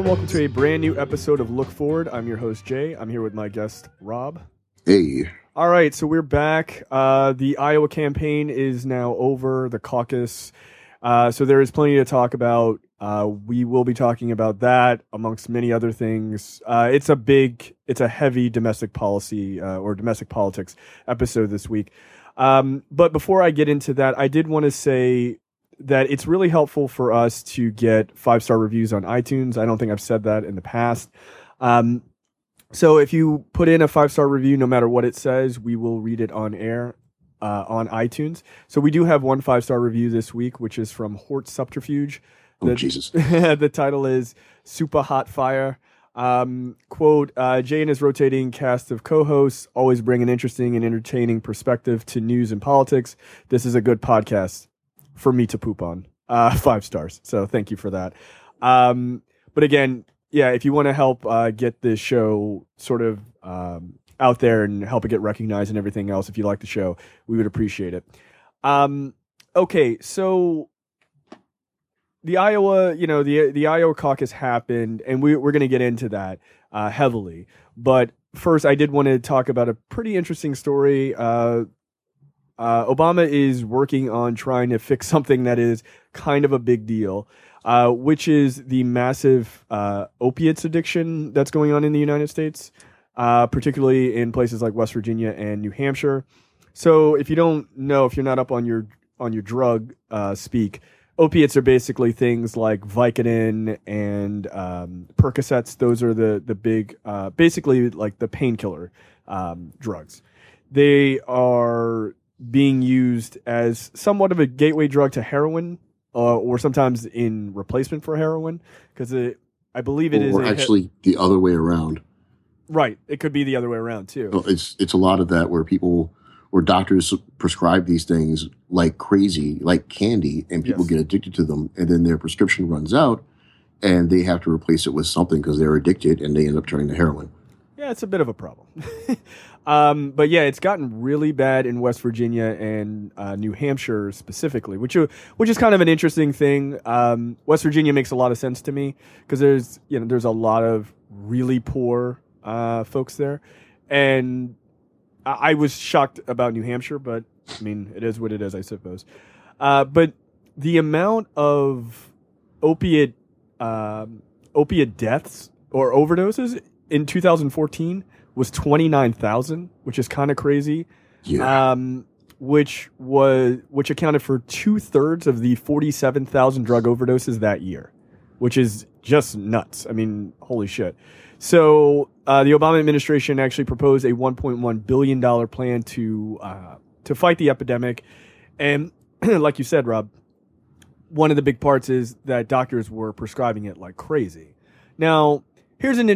welcome to a brand new episode of Look Forward. I'm your host, Jay. I'm here with my guest, Rob. Hey. All right, so we're back. The Iowa campaign is now over, the caucus. So there is plenty to talk about. We will be talking about that, amongst many other things. It's a heavy domestic policy or domestic politics episode this week. But before I get into that, I did want to say that it's really helpful for us to get 5-star reviews on iTunes. I don't think I've said that in the past. So if you put in a 5-star review, no matter what it says, we will read it on air on iTunes. So we do have one 5-star review this week, which is from Hort Subterfuge. Jesus. The title is Super Hot Fire. Quote, Jay and his rotating cast of co-hosts always bring an interesting and entertaining perspective to news and politics. This is a good podcast for me to poop on. 5 stars. So thank you for that. But again, yeah, if you want to help get this show sort of out there and help it get recognized and everything else, if you like the show, we would appreciate it. Okay, so the Iowa, the Iowa caucus happened, and we're going to get into that heavily. But first, I did want to talk about a pretty interesting story. Obama is working on trying to fix something that is kind of a big deal, which is the massive opiates addiction that's going on in the United States, particularly in places like West Virginia and New Hampshire. So if you don't know, if you're not up on your drug speak, opiates are basically things like Vicodin and Percocets. Those are the big, basically like the painkiller drugs. They are being used as somewhat of a gateway drug to heroin, or sometimes in replacement for heroin, because I believe it is. Or actually the other way around. Right. It could be the other way around too. Well, it's a lot of that where doctors prescribe these things like crazy, like candy, and people get addicted to them, and then their prescription runs out, and they have to replace it with something because they're addicted, and they end up turning to heroin. Yeah, it's a bit of a problem. But yeah, it's gotten really bad in West Virginia and New Hampshire specifically, which is kind of an interesting thing. West Virginia makes a lot of sense to me because there's a lot of really poor folks there, and I was shocked about New Hampshire, but I mean, it is what it is, I suppose. But the amount of opiate deaths or overdoses in 2014 was 29,000, which is kind of crazy. Yeah. Which accounted for 2/3 of the 47,000 drug overdoses that year, which is just nuts. I mean, holy shit. So the Obama administration actually proposed a $1.1 billion plan to fight the epidemic. And like you said, Rob, one of the big parts is that doctors were prescribing it like crazy. Now, here's a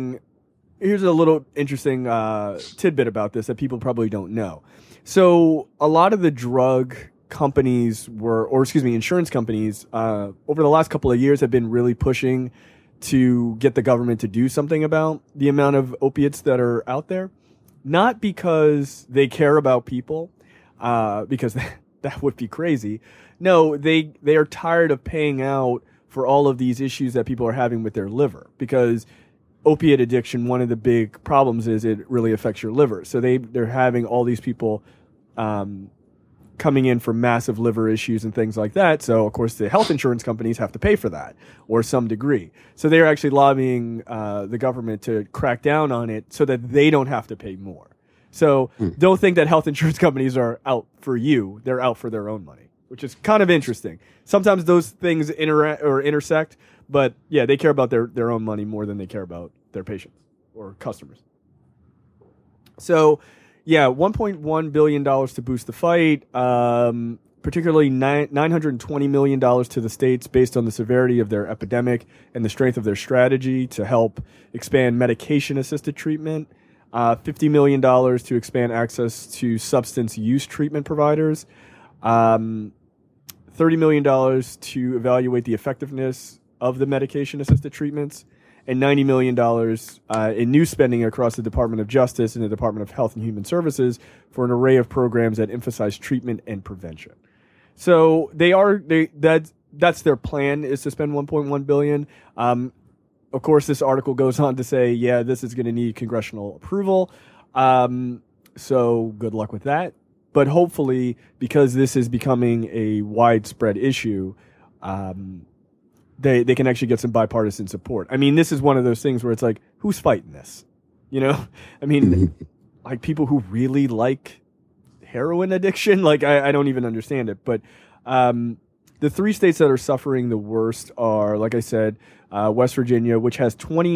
little interesting tidbit about this that people probably don't know. So a lot of the drug companies insurance companies over the last couple of years have been really pushing to get the government to do something about the amount of opiates that are out there. Not because they care about people, because that would be crazy. No, they are tired of paying out for all of these issues that people are having with their liver, because opiate addiction, one of the big problems is it really affects your liver. So they're having all these people coming in for massive liver issues and things like that. So, of course, the health insurance companies have to pay for that, or some degree. So they're actually lobbying the government to crack down on it so that they don't have to pay more. So don't think that health insurance companies are out for you. They're out for their own money, which is kind of interesting. Sometimes those things intersect, but yeah, they care about their own money more than they care about their patients or customers. So, yeah, $1.1 billion to boost the fight, particularly $920 million to the states based on the severity of their epidemic and the strength of their strategy to help expand medication-assisted treatment, $50 million to expand access to substance use treatment providers, $30 million to evaluate the effectiveness of the medication-assisted treatments, and $90 million in new spending across the Department of Justice and the Department of Health and Human Services for an array of programs that emphasize treatment and prevention. So that's their plan, is to spend $1.1 billion. of course, this article goes on to say, yeah, this is going to need congressional approval. So good luck with that. But hopefully, because this is becoming a widespread issue, they can actually get some bipartisan support. I mean, this is one of those things where it's like, who's fighting this? You know? I mean, like people who really like heroin addiction, like I don't even understand it. But the 3 states that are suffering the worst are, like I said, West Virginia, which has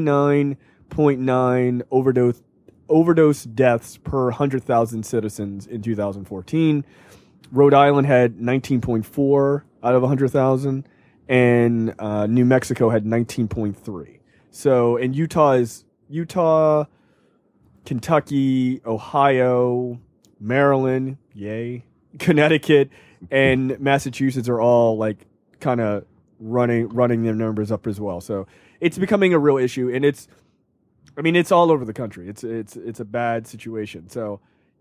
29.9 overdose deaths per 100,000 citizens in 2014. Rhode Island had 19.4 out of 100,000, and New Mexico had 19.3. So, and Utah, Kentucky, Ohio, Maryland, yay, Connecticut, and Massachusetts are all like kind of running their numbers up as well. So it's becoming a real issue, and it's all over the country. It's a bad situation. So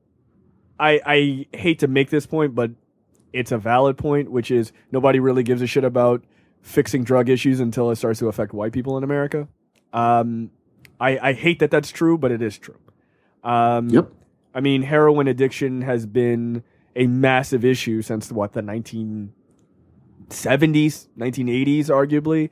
I hate to make this point, but it's a valid point, which is nobody really gives a shit about fixing drug issues until it starts to affect white people in America. I hate that that's true, but it is true. Yep. I mean, heroin addiction has been a massive issue since the 1970s, 1980s, arguably.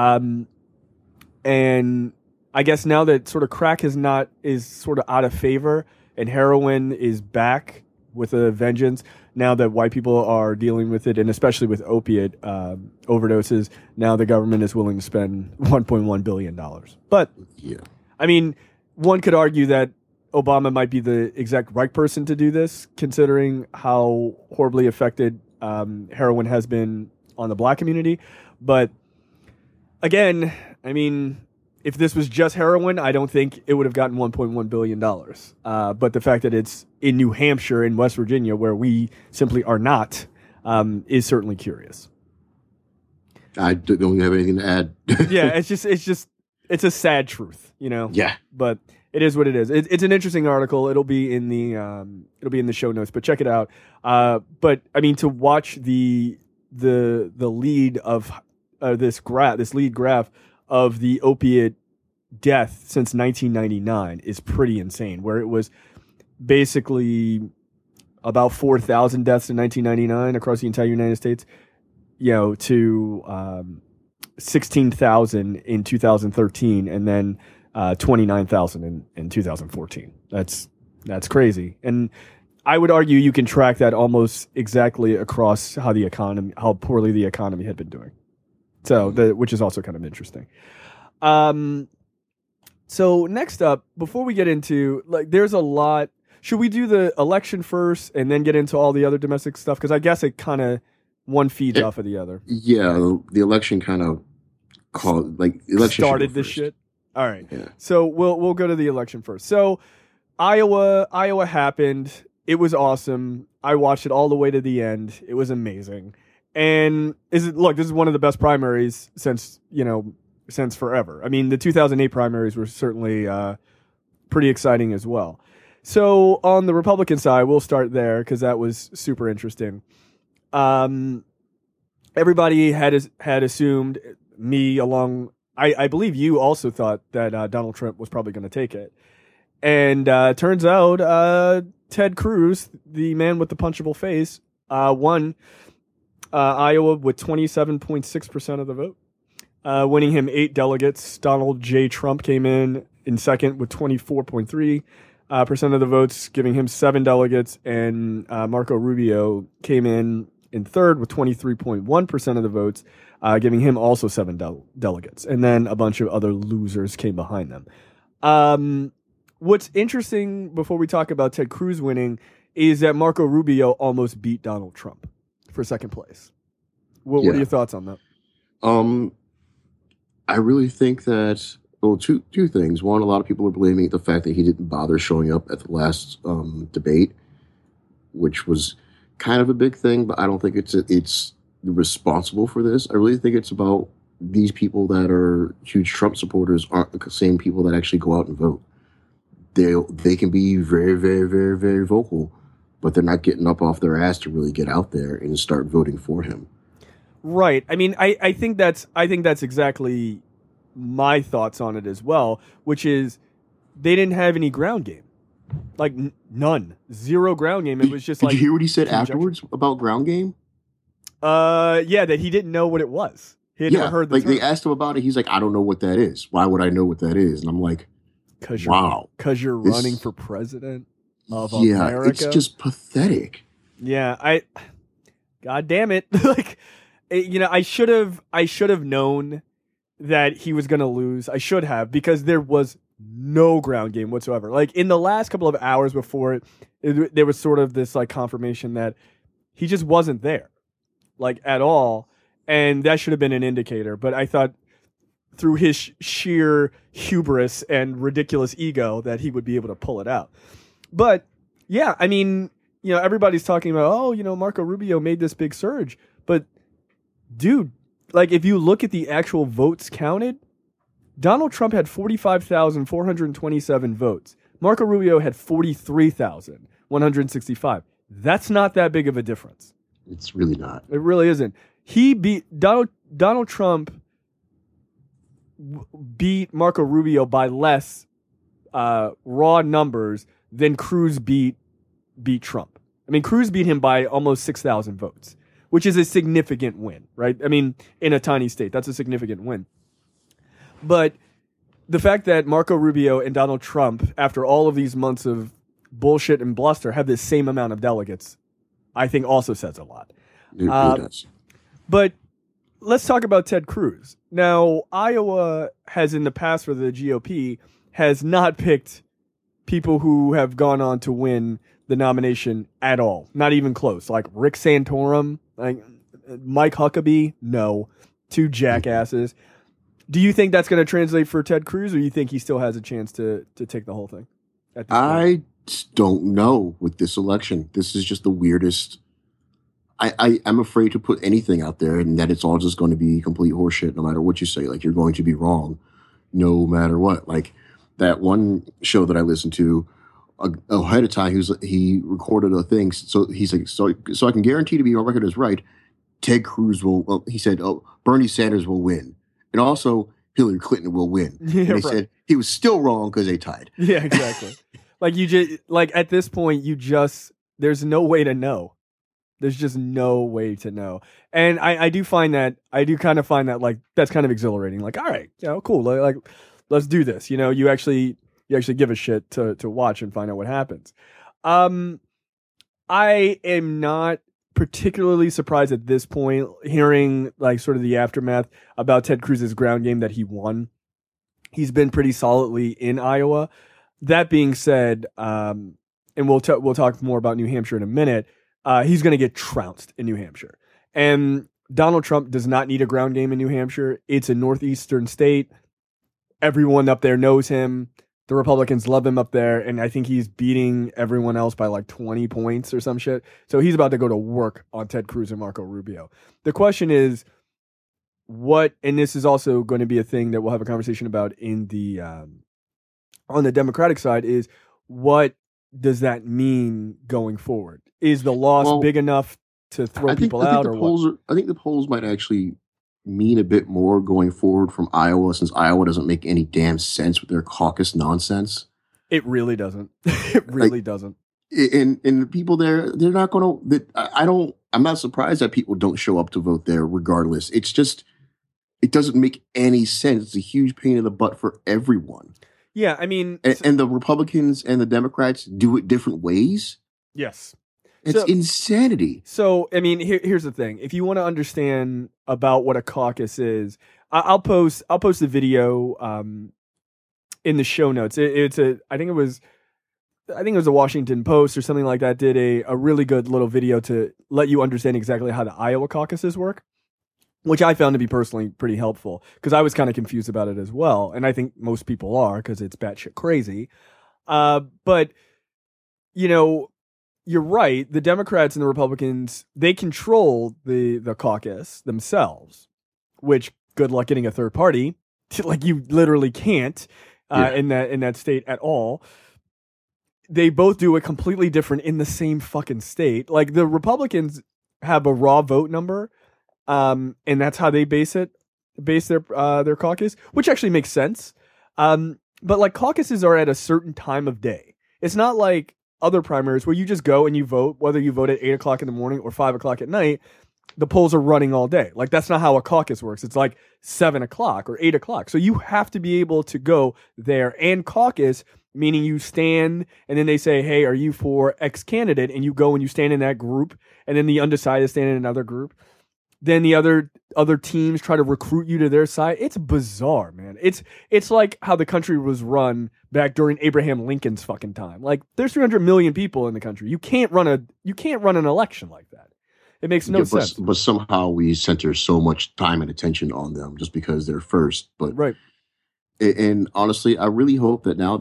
And I guess now that sort of crack is sort of out of favor and heroin is back with a vengeance, now that white people are dealing with it, and especially with opiate overdoses, now the government is willing to spend $1.1 billion. But, yeah, I mean, one could argue that Obama might be the exact right person to do this, considering how horribly affected heroin has been on the black community. But again, I mean, if this was just heroin, I don't think it would have gotten $1.1 billion. But the fact that it's in New Hampshire and West Virginia, where we simply are not, is certainly curious. I don't have anything to add. Yeah, it's a sad truth, you know? Yeah. But it is what it is. It's an interesting article. It'll be in the show notes, but check it out. But I mean, to watch the lead of this lead graph of the opiate death since 1999 is pretty insane, where it was basically about 4,000 deaths in 1999 across the entire United States, to 16,000 in 2013, and then 29,000 in 2014. That's crazy. And I would argue you can track that almost exactly across how poorly the economy had been doing. So, which is also kind of interesting. So next up, before we get into, like, there's a lot. Should we do the election first and then get into all the other domestic stuff? Because I guess it kind of one feeds off of the other. Yeah, the election kind of started this shit. All right. Yeah. So we'll go to the election first. So Iowa happened. It was awesome. I watched it all the way to the end. It was amazing. And this is one of the best primaries since forever. I mean, the 2008 primaries were certainly pretty exciting as well. So on the Republican side, we'll start there because that was super interesting. Everybody had assumed, me along, I believe you also thought that Donald Trump was probably going to take it. And turns out Ted Cruz, the man with the punchable face, won Iowa with 27.6% of the vote, winning him 8 delegates. Donald J. Trump came in second with 24.3% of the votes, giving him 7 delegates. And Marco Rubio came in third with 23.1% of the votes, giving him also 7 delegates. And then a bunch of other losers came behind them. What's interesting before we talk about Ted Cruz winning is that Marco Rubio almost beat Donald Trump for second place. What are your thoughts on that? I really think that, two things. One, a lot of people are blaming the fact that he didn't bother showing up at the last debate, which was kind of a big thing, but I don't think it's responsible for this. I really think it's about these people that are huge Trump supporters aren't the same people that actually go out and vote. They can be very, very, very, very vocal, but they're not getting up off their ass to really get out there and start voting for him. Right. I mean, I think that's exactly my thoughts on it as well, which is they didn't have any ground game. Like none. Zero ground game. It was just Did you hear what he said afterwards about ground game? Yeah, that he didn't know what it was. He had never heard the term. They asked him about it. He's like, I don't know what that is. Why would I know what that is? And I'm like, wow. Because you're running for president of America. It's just pathetic. Yeah, God damn it. Like, I should have known that he was going to lose. I should have, because there was no ground game whatsoever. Like, in the last couple of hours before it, there was sort of this like confirmation that he just wasn't there, like, at all. And that should have been an indicator. But I thought through his sheer hubris and ridiculous ego that he would be able to pull it out. But yeah, I mean, everybody's talking about, Marco Rubio made this big surge. But dude, like, if you look at the actual votes counted, Donald Trump had 45,427 votes. Marco Rubio had 43,165. That's not that big of a difference. It's really not. It really isn't. He beat Donald Trump beat Marco Rubio by less raw numbers than Cruz beat Trump. I mean, Cruz beat him by almost 6,000 votes, which is a significant win, right? I mean, in a tiny state, that's a significant win. But the fact that Marco Rubio and Donald Trump, after all of these months of bullshit and bluster, have the same amount of delegates, I think also says a lot. It really does. But let's talk about Ted Cruz. Now, Iowa has in the past for the GOP has not picked people who have gone on to win the nomination at all. Not even close. Like Rick Santorum, like Mike Huckabee, no. Two jackasses. Do you think that's going to translate for Ted Cruz, or you think he still has a chance to take the whole thing? I don't know with this election. This is just the weirdest. I'm afraid to put anything out there and that it's all just going to be complete horseshit no matter what you say. Like, you're going to be wrong no matter what. Like that one show that I listened to ahead of time, he recorded a thing. So he's like, so I can guarantee to be on record as right, Ted Cruz will, he said, Bernie Sanders will win. And also Hillary Clinton will win. Yeah, and they said he was still wrong because they tied. Yeah, exactly. At this point, there's no way to know. There's just no way to know. And I do kind of find that like, that's kind of exhilarating. Like, all right, cool. Like, let's do this. You actually give a shit to watch and find out what happens. I am not particularly surprised at this point, hearing like sort of the aftermath about Ted Cruz's ground game that he won. He's been pretty solidly in Iowa. That being said, and we'll talk more about New Hampshire in a minute. He's going to get trounced in New Hampshire. And Donald Trump does not need a ground game in New Hampshire. It's a northeastern state. Everyone up there knows him. The Republicans love him up there. And I think he's beating everyone else by like 20 points or some shit. So he's about to go to work on Ted Cruz and Marco Rubio. The question is, and this is also going to be a thing that we'll have a conversation about in the, on the Democratic side, is what does that mean going forward? Is the loss big enough to throw people out, or what? I think the polls might actually mean a bit more going forward from Iowa, since Iowa doesn't make any damn sense with their caucus nonsense. It really doesn't. It really doesn't. And the people there, they're not going to. I'm not surprised that people don't show up to vote there, regardless. It's just, it doesn't make any sense. It's a huge pain in the butt for everyone. Yeah, I mean, and the Republicans and the Democrats do it different ways. Yes. It's insanity. So, I mean, here's the thing. If you want to understand about what a caucus is, I'll post the video in the show notes. I think it was the Washington Post or something like that did a really good little video to let you understand exactly how the Iowa caucuses work, which I found to be personally pretty helpful because I was kind of confused about it as well. And I think most people are, because it's batshit crazy. But, you're right. The Democrats and the Republicans, they control the caucus themselves, which good luck getting a third party. Like, you literally can't in that state at all. They both do it completely different in the same fucking state. Like, the Republicans have a raw vote number, and that's how they base it. base their caucus, which actually makes sense. But like caucuses are at a certain time of day. It's not like other primaries where you just go and you vote, whether you vote at 8 o'clock in the morning or 5 o'clock at night. The polls are running all day. Like that's not how a caucus works. It's like 7 o'clock or 8 o'clock. So you have to be able to go there and caucus, meaning you stand and then they say, hey, are you for X candidate? And you go and you stand in that group, and then the undecided stand in another group. Then the other teams try to recruit you to their side. It's bizarre, man. It's like how the country was run back during Abraham Lincoln's fucking time. Like there's 300 million people in the country. You can't run an election like that. It makes no sense. But somehow we center so much time and attention on them just because they're first. But right. And honestly, I really hope that now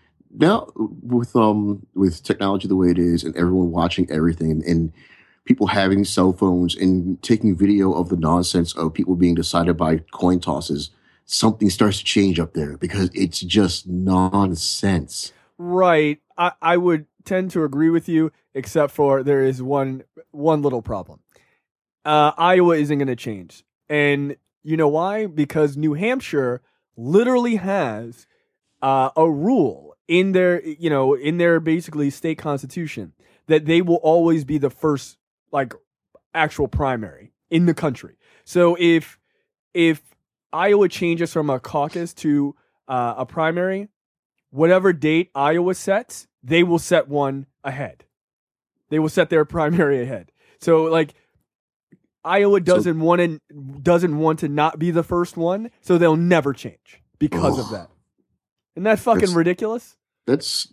with technology the way it is and everyone watching everything and people having cell phones and taking video of the nonsense of people being decided by coin tosses, something starts to change up there because it's just nonsense. Right. I would tend to agree with you, except for there is one little problem. Iowa isn't going to change. And you know why? Because New Hampshire literally has a rule in their basically state constitution that they will always be the first like actual primary in the country. So if Iowa changes from a caucus to a primary, whatever date Iowa sets, they will set one ahead. They will set their primary ahead. So like Iowa doesn't want to not be the first one, so they'll never change because of that. Isn't that fucking ridiculous? That's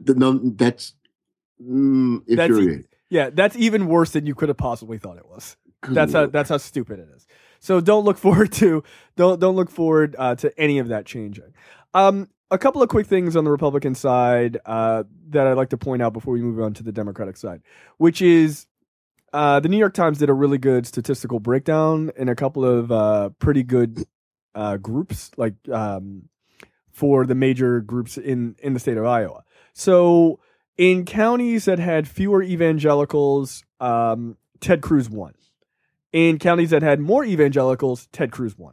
infuriating. That's even worse than you could have possibly thought it was. That's how stupid it is. So don't look forward to any of that changing. A couple of quick things on the Republican side that I'd like to point out before we move on to the Democratic side, which is the New York Times did a really good statistical breakdown in a couple of pretty good groups, like for the major groups in the state of Iowa. So in counties that had fewer evangelicals, Ted Cruz won. In counties that had more evangelicals, Ted Cruz won.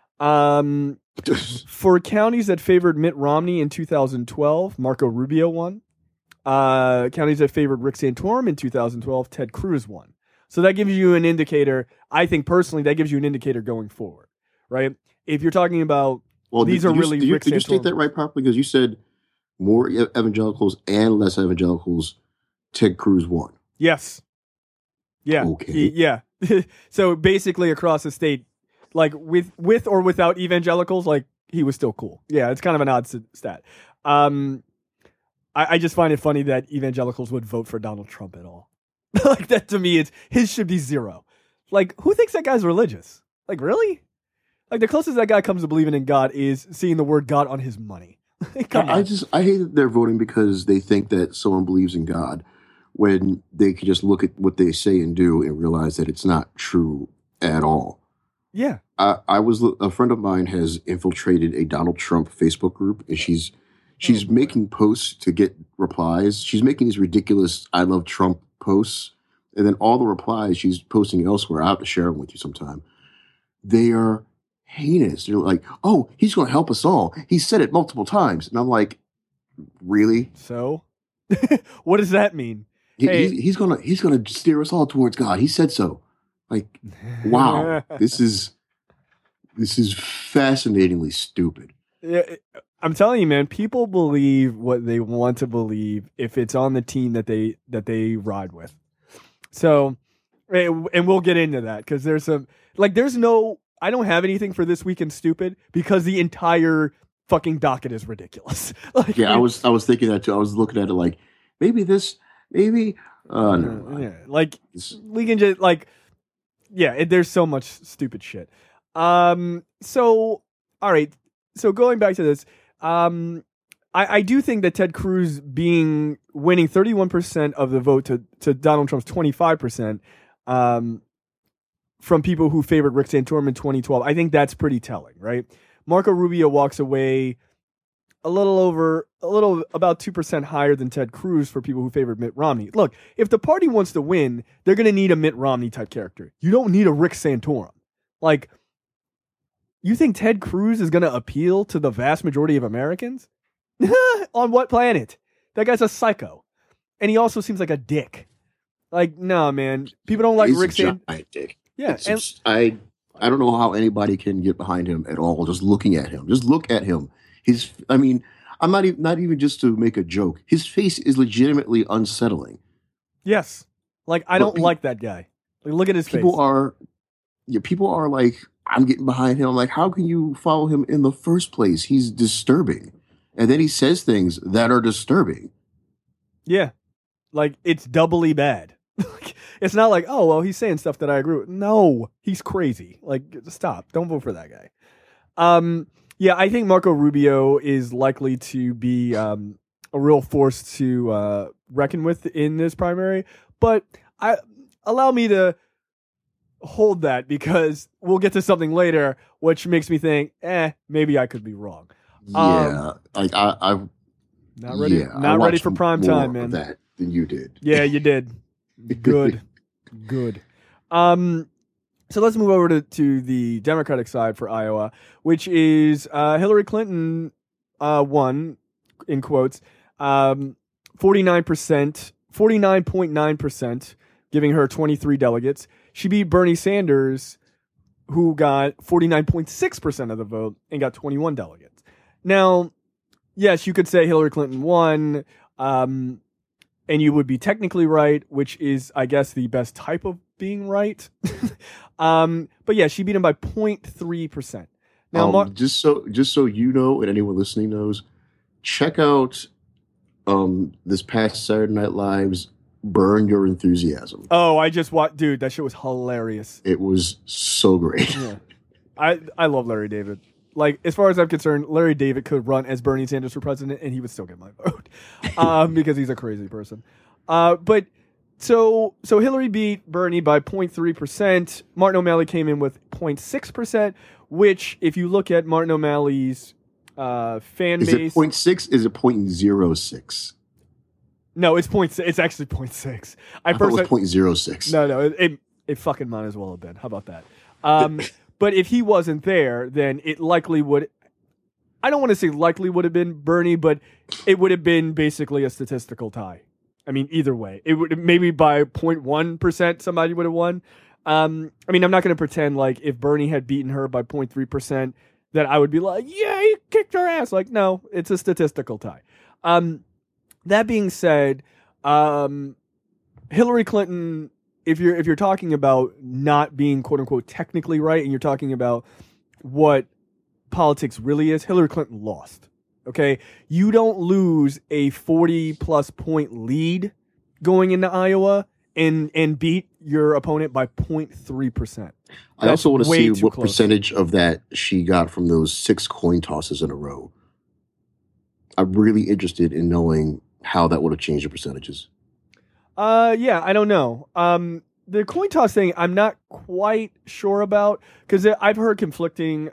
For counties that favored Mitt Romney in 2012, Marco Rubio won. Counties that favored Rick Santorum in 2012, Ted Cruz won. So that gives you an indicator. I think personally that gives you an indicator going forward, right? If you're talking about Did you state that right properly? Because you said more evangelicals and less evangelicals, Ted Cruz won. Yes. Yeah. Okay. So basically across the state, like with or without evangelicals, like he was still cool. Yeah, it's kind of an odd stat. I just find it funny that evangelicals would vote for Donald Trump at all. Like that to me, his should be 0. Like who thinks that guy's religious? Like really? Like the closest that guy comes to believing in God is seeing the word God on his money. I hate that they're voting because they think that someone believes in God when they could just look at what they say and do and realize that it's not true at all. Yeah. A friend of mine has infiltrated a Donald Trump Facebook group, and she's making posts to get replies. She's making these ridiculous I love Trump posts, and then all the replies she's posting elsewhere. I have to share them with you sometime. They are heinous. They're like, oh, he's going to help us all. He said it multiple times. And I'm like, really? So what does that mean? He's gonna steer us all towards God. He said so. Like, wow, this is fascinatingly stupid. Yeah, I'm telling you, man. People believe what they want to believe if it's on the team that they ride with. So, and we'll get into that because there's no. I don't have anything for This Week in Stupid because the entire fucking docket is ridiculous. I was thinking that too. I was looking at it like maybe. No. Yeah, like we can just there's so much stupid shit. So all right. So going back to this, I do think that Ted Cruz winning 31% of the vote to Donald Trump's 25%, from people who favored Rick Santorum in 2012, I think that's pretty telling, right? Marco Rubio walks away about 2% higher than Ted Cruz for people who favored Mitt Romney. Look, if the party wants to win, they're going to need a Mitt Romney type character. You don't need a Rick Santorum. Like, You think Ted Cruz is going to appeal to the vast majority of Americans? On what planet? That guy's a psycho. And he also seems like a dick. Like, no, man. People don't like Rick Sands. Yeah. I don't know how anybody can get behind him at all. Just looking at him. Just look at him. I'm not even just to make a joke. His face is legitimately unsettling. Yes. Like, I don't like that guy. Like, look at his face. People are like, I'm getting behind him. Like, how can you follow him in the first place? He's disturbing. And then he says things that are disturbing. Yeah. Like, it's doubly bad. It's not like, oh, well, he's saying stuff that I agree with. No, he's crazy. Like, stop. Don't vote for that guy. Yeah, I think Marco Rubio is likely to be a real force to reckon with in this primary. But allow me to hold that because we'll get to something later, which makes me think, maybe I could be wrong. Yeah, like I've not ready. Yeah, not ready for prime time, man. That than you did. Yeah, you did. Good. So let's move over to the Democratic side for Iowa, which is Hillary Clinton won, in quotes, 49.9%, giving her 23 delegates. She beat Bernie Sanders, who got 49.6% of the vote and got 21 delegates. Now, yes, you could say Hillary Clinton won, and you would be technically right, which is, I guess, the best type of being right. But yeah, she beat him by 0.3%. Now, just so you know, and anyone listening knows, check out this past Saturday Night Live's Burn Your Enthusiasm. Oh, I just watched, dude, that shit was hilarious. It was so great. Yeah. I love Larry David. Like, as far as I'm concerned, Larry David could run as Bernie Sanders for president and he would still get my vote. Because he's a crazy person. But so Hillary beat Bernie by 0.3%. Martin O'Malley came in with 0.6%, which, if you look at Martin O'Malley's fan base. Is it 0.6? Is it 0.06? No, it's 0.6. It's actually 0.6. I thought it was 0.06. No, it fucking might as well have been. How about that? But if he wasn't there, then it likely would. I don't want to say likely would have been Bernie, but it would have been basically a statistical tie. I mean, either way, it would maybe by 0.1% somebody would have won. I mean, I'm not going to pretend like if Bernie had beaten her by 0.3% that I would be like, yeah, he kicked her ass. Like, no, it's a statistical tie. That being said, Hillary Clinton, if you're talking about not being quote unquote technically right, and you're talking about what politics really is, Hillary Clinton lost. Okay, you don't lose a 40+ point lead going into Iowa and beat your opponent by 0.3%. I also want to see what percentage of that she got from those 6 coin tosses in a row. I'm really interested in knowing how that would have changed the percentages. Yeah, I don't know. The coin toss thing, I'm not quite sure about because I've heard conflicting.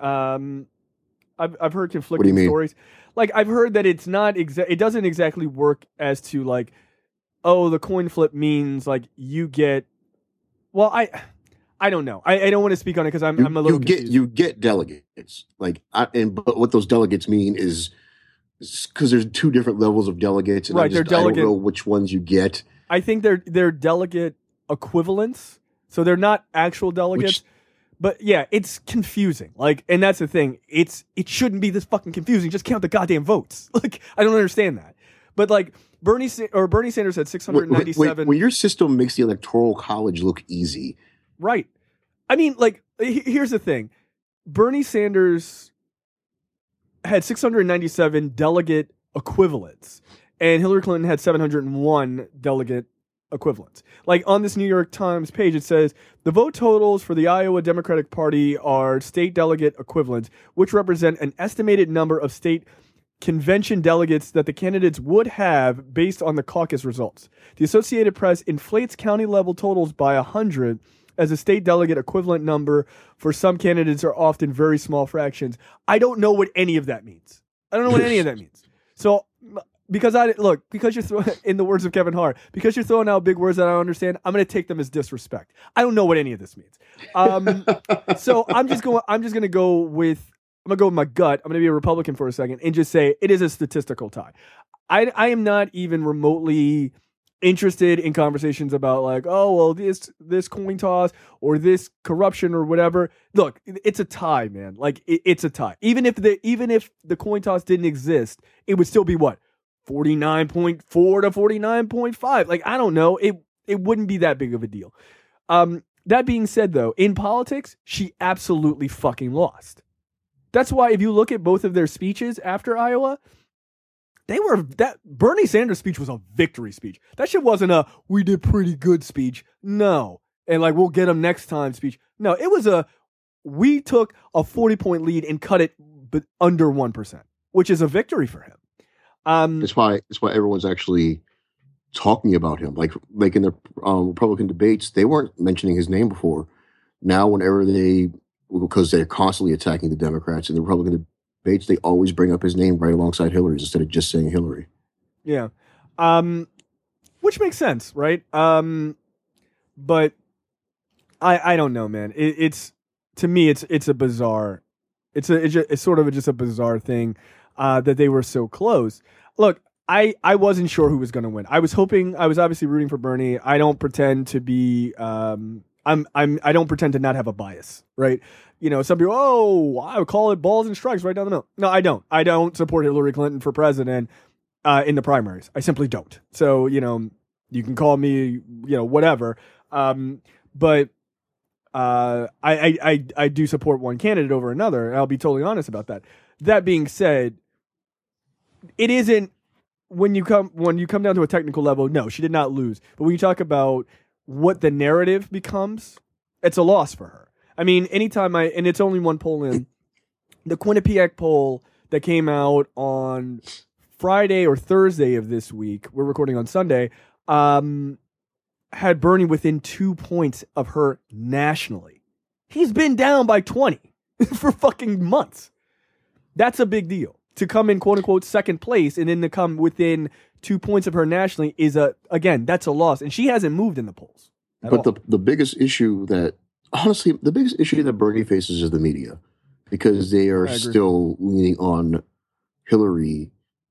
I've heard conflicting stories. Like, I've heard that it's not it doesn't exactly work as to like, oh, the coin flip means like you get. Well, I don't know. I don't want to speak on it because I'm a little confused. You get delegates but what those delegates mean is because there's 2 different levels of delegates, and right, I don't know which ones you get. I think they're delegate equivalents, so they're not actual delegates. But yeah, it's confusing. Like, and that's the thing. It shouldn't be this fucking confusing. Just count the goddamn votes. Like, I don't understand that. But like Bernie Sanders had 697. When your system makes the Electoral College look easy, right? I mean, like, here's the thing. Bernie Sanders had 697 delegate equivalents, and Hillary Clinton had 701 delegate equivalents. Like, on this New York Times page, it says the vote totals for the Iowa Democratic Party are state delegate equivalents, which represent an estimated number of state convention delegates that the candidates would have based on the caucus results. The Associated Press inflates county level totals by 100 as a state delegate equivalent number for some candidates are often very small fractions. I don't know what any of that means. So because you're throwing, in the words of Kevin Hart, because you're throwing out big words that I don't understand, I'm going to take them as disrespect. I don't know what any of this means. So I'm going to go with my gut. I'm going to be a Republican for a second and just say it is a statistical tie. I am not even remotely interested in conversations about like, oh, well, this coin toss or this corruption or whatever. Look, it's a tie, man. Like it's a tie. Even if the coin toss didn't exist, it would still be what? 49.4 to 49.5. Like, I don't know. It wouldn't be that big of a deal. That being said, though, in politics, she absolutely fucking lost. That's why if you look at both of their speeches after Iowa, that Bernie Sanders speech was a victory speech. That shit wasn't a we did pretty good speech. No. And like we'll get them next time speech. No, it was we took a 40-point lead and cut it under 1%, which is a victory for him. It's why everyone's actually talking about him. Like in the Republican debates, they weren't mentioning his name before. Now, whenever because they're constantly attacking the Democrats in the Republican debates, they always bring up his name right alongside Hillary's instead of just saying Hillary. Yeah. Which makes sense, right? But I don't know, man. It's to me, it's a bizarre. It's sort of just a bizarre thing that they were so close. Look, I wasn't sure who was going to win. I was obviously rooting for Bernie. I don't pretend to be. I don't pretend to not have a bias, right? You know, some people, I would call it balls and strikes right down the middle. No, I don't. I don't support Hillary Clinton for president in the primaries. I simply don't. So, you know, you can call me, whatever. But I do support one candidate over another, and I'll be totally honest about that. That being said, it isn't when you come down to a technical level. No, she did not lose. But when you talk about what the narrative becomes, it's a loss for her. I mean, anytime and it's only one poll in, the Quinnipiac poll that came out on Friday or Thursday of this week, we're recording on Sunday, had Bernie within 2 points of her nationally. He's been down by 20 for fucking months. That's a big deal. To come in quote unquote second place and then to come within 2 points of her nationally is that's a loss. And she hasn't moved in the polls. But the biggest issue that Bernie faces is the media, because they are still leaning on Hillary.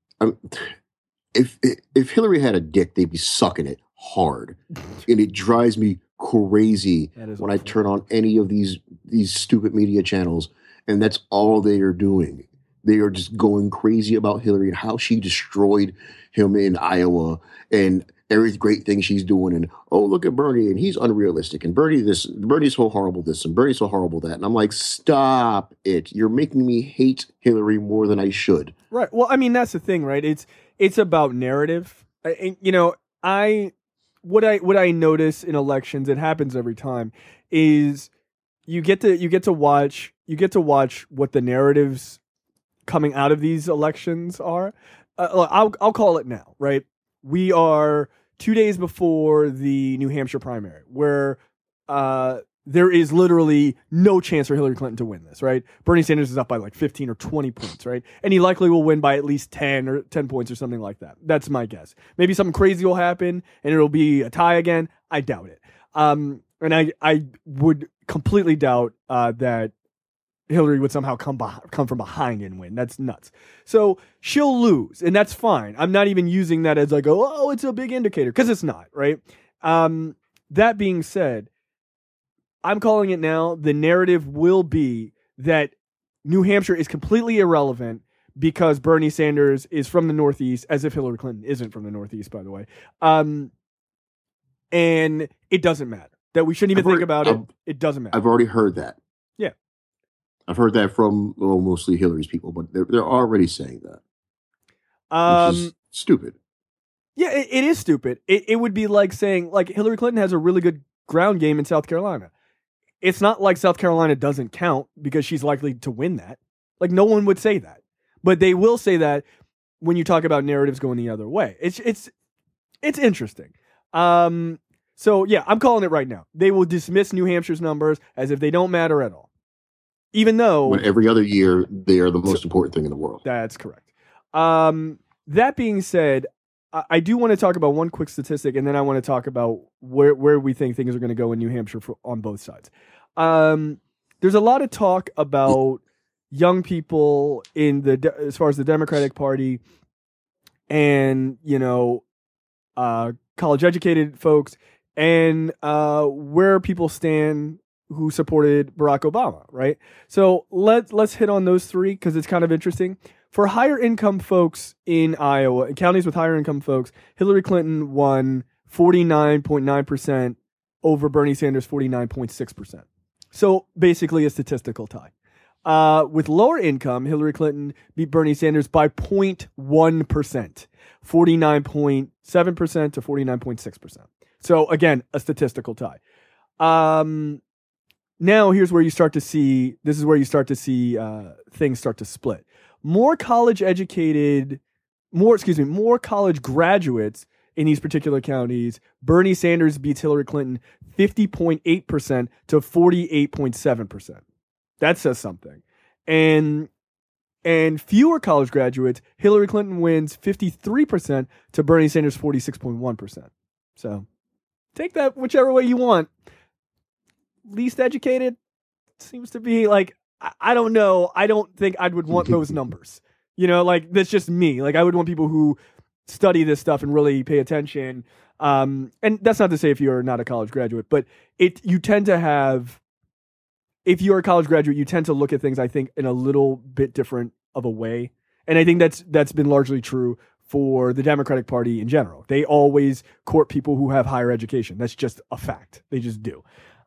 If Hillary had a dick, they'd be sucking it hard. And it drives me crazy when I turn on any of these stupid media channels, and that's all they are doing. They are just going crazy about Hillary and how she destroyed him in Iowa and every great thing she's doing. And, oh, look at Bernie, and he's unrealistic. And Bernie's so horrible this, and Bernie's so horrible that. And I'm like, stop it. You're making me hate Hillary more than I should. Right. Well, I mean, that's the thing, right? It's about narrative. What I notice in elections, it happens every time, is you get to watch what the narratives coming out of these elections are. I'll call it now, right? We are 2 days before the New Hampshire primary, where there is literally no chance for Hillary Clinton to win this, right? Bernie Sanders is up by like 15 or 20 points, right? And he likely will win by at least 10 points or something like that. That's my guess. Maybe something crazy will happen and it'll be a tie again. I doubt it. And I would completely doubt that Hillary would somehow come from behind and win. That's nuts. So she'll lose, and that's fine. I'm not even using that as like, it's a big indicator, because it's not, right? That being said, I'm calling it now. The narrative will be that New Hampshire is completely irrelevant because Bernie Sanders is from the Northeast, as if Hillary Clinton isn't from the Northeast, by the way. And it doesn't matter. That we shouldn't even think about it. It doesn't matter. I've already heard that. Yeah. I've heard that from mostly Hillary's people, but they're already saying that. Which is stupid. Yeah, it is stupid. It would be like saying, like, Hillary Clinton has a really good ground game in South Carolina. It's not like South Carolina doesn't count because she's likely to win that. Like, no one would say that. But they will say that when you talk about narratives going the other way. It's interesting. So, yeah, I'm calling it right now. They will dismiss New Hampshire's numbers as if they don't matter at all. Even though... When every other year, they are the most important thing in the world. That's correct. That being said, I do want to talk about one quick statistic, and then I want to talk about where we think things are going to go in New Hampshire on both sides. There's a lot of talk about young people as far as the Democratic Party, and college educated folks, and where people stand who supported Barack Obama, right? So let's hit on those three because it's kind of interesting. For higher income folks in Iowa, in counties with higher income folks, Hillary Clinton won 49.9% over Bernie Sanders 49.6%. So basically a statistical tie. With lower income, Hillary Clinton beat Bernie Sanders by 0.1%, 49.7% to 49.6%. So again, a statistical tie. Now here's where you start to see, things start to split. More college graduates in these particular counties, Bernie Sanders beats Hillary Clinton 50.8% to 48.7%. That says something. And fewer college graduates, Hillary Clinton wins 53% to Bernie Sanders 46.1%. So take that whichever way you want. Least educated seems to be like, I don't know. I don't think I would want those numbers. That's just me. Like, I would want people who study this stuff and really pay attention. And that's not to say if you're not a college graduate, but you tend to have, if you're a college graduate, you tend to look at things, I think, in a little bit different of a way. And I think that's been largely true for the Democratic Party in general. They always court people who have higher education. That's just a fact. They just do.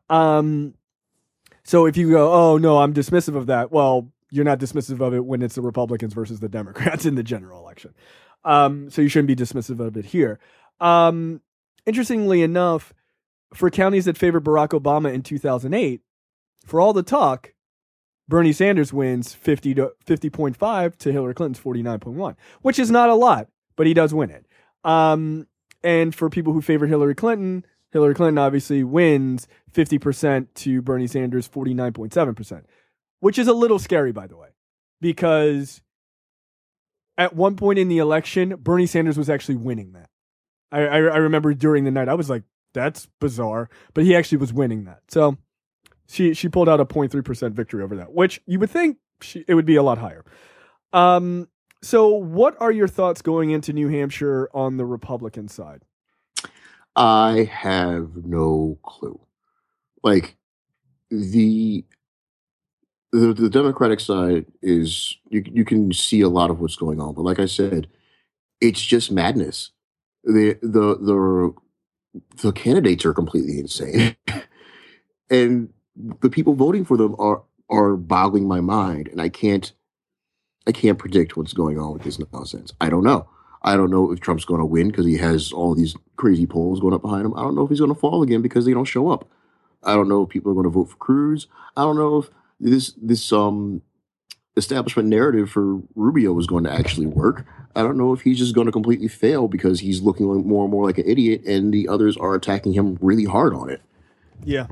So if you go, oh no, I'm dismissive of that. Well, you're not dismissive of it when it's the Republicans versus the Democrats in the general election. So you shouldn't be dismissive of it here. Interestingly enough, for counties that favored Barack Obama in 2008, for all the talk, Bernie Sanders wins 50.5 to Hillary Clinton's 49.1, which is not a lot, but he does win it. And for people who favored Hillary Clinton obviously wins 50% to Bernie Sanders 49.7%, which is a little scary, by the way, because at one point in the election, Bernie Sanders was actually winning that. I remember during the night, I was like, that's bizarre, but he actually was winning that. So she pulled out a 0.3% victory over that, which you would think it would be a lot higher. So what are your thoughts going into New Hampshire on the Republican side? I have no clue. Like, the Democratic side is, you can see a lot of what's going on, but like I said, it's just madness. The candidates are completely insane, and the people voting for them are boggling my mind, and I can't predict what's going on with this nonsense. I don't know. I don't know if Trump's going to win because he has all these crazy polls going up behind him. I don't know if he's going to fall again because they don't show up. I don't know if people are going to vote for Cruz. I don't know if this establishment narrative for Rubio is going to actually work. I don't know if he's just going to completely fail because he's looking more and more like an idiot, and the others are attacking him really hard on it. Yeah,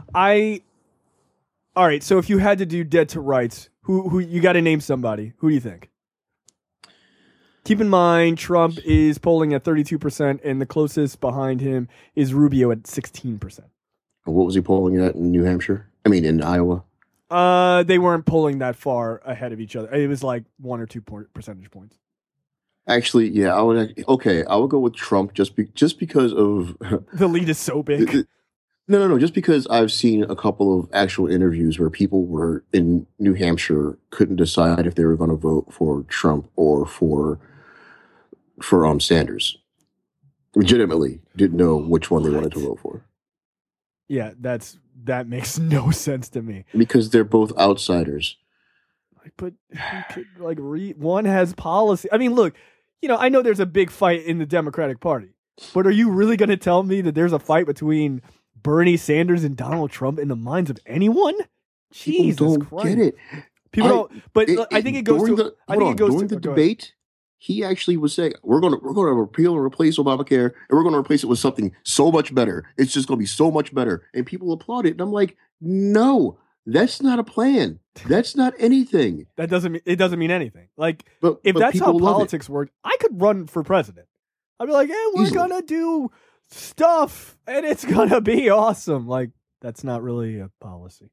all right. So if you had to do dead to rights, who you got to name somebody? Who do you think? Keep in mind, Trump is polling at 32%, and the closest behind him is Rubio at 16%. What was he polling at in New Hampshire? I mean, in Iowa? They weren't polling that far ahead of each other. It was like 1 or 2 percentage points. Actually, yeah, I would go with Trump just because of the lead is so big. No, just because I've seen a couple of actual interviews where people were in New Hampshire couldn't decide if they were going to vote for Trump or for Sanders. Legitimately didn't know which one they wanted to vote for. Yeah, that makes no sense to me. Because they're both outsiders. But one has policy. I mean, look, I know there's a big fight in the Democratic Party, but are you really going to tell me that there's a fight between Bernie Sanders and Donald Trump in the minds of anyone? Jesus Christ. Get it. People don't. But I think it goes to. During the debate, he actually was saying, "We're going to repeal and replace Obamacare, and we're going to replace it with something so much better. It's just going to be so much better." And people applaud it, and I'm like, "No, That's not a plan. That's not anything. It doesn't mean anything. Like, but if that's how politics it. worked, I could run for president. I'd be like, hey, we're going to do stuff and it's going to be awesome. Like, that's not really a policy.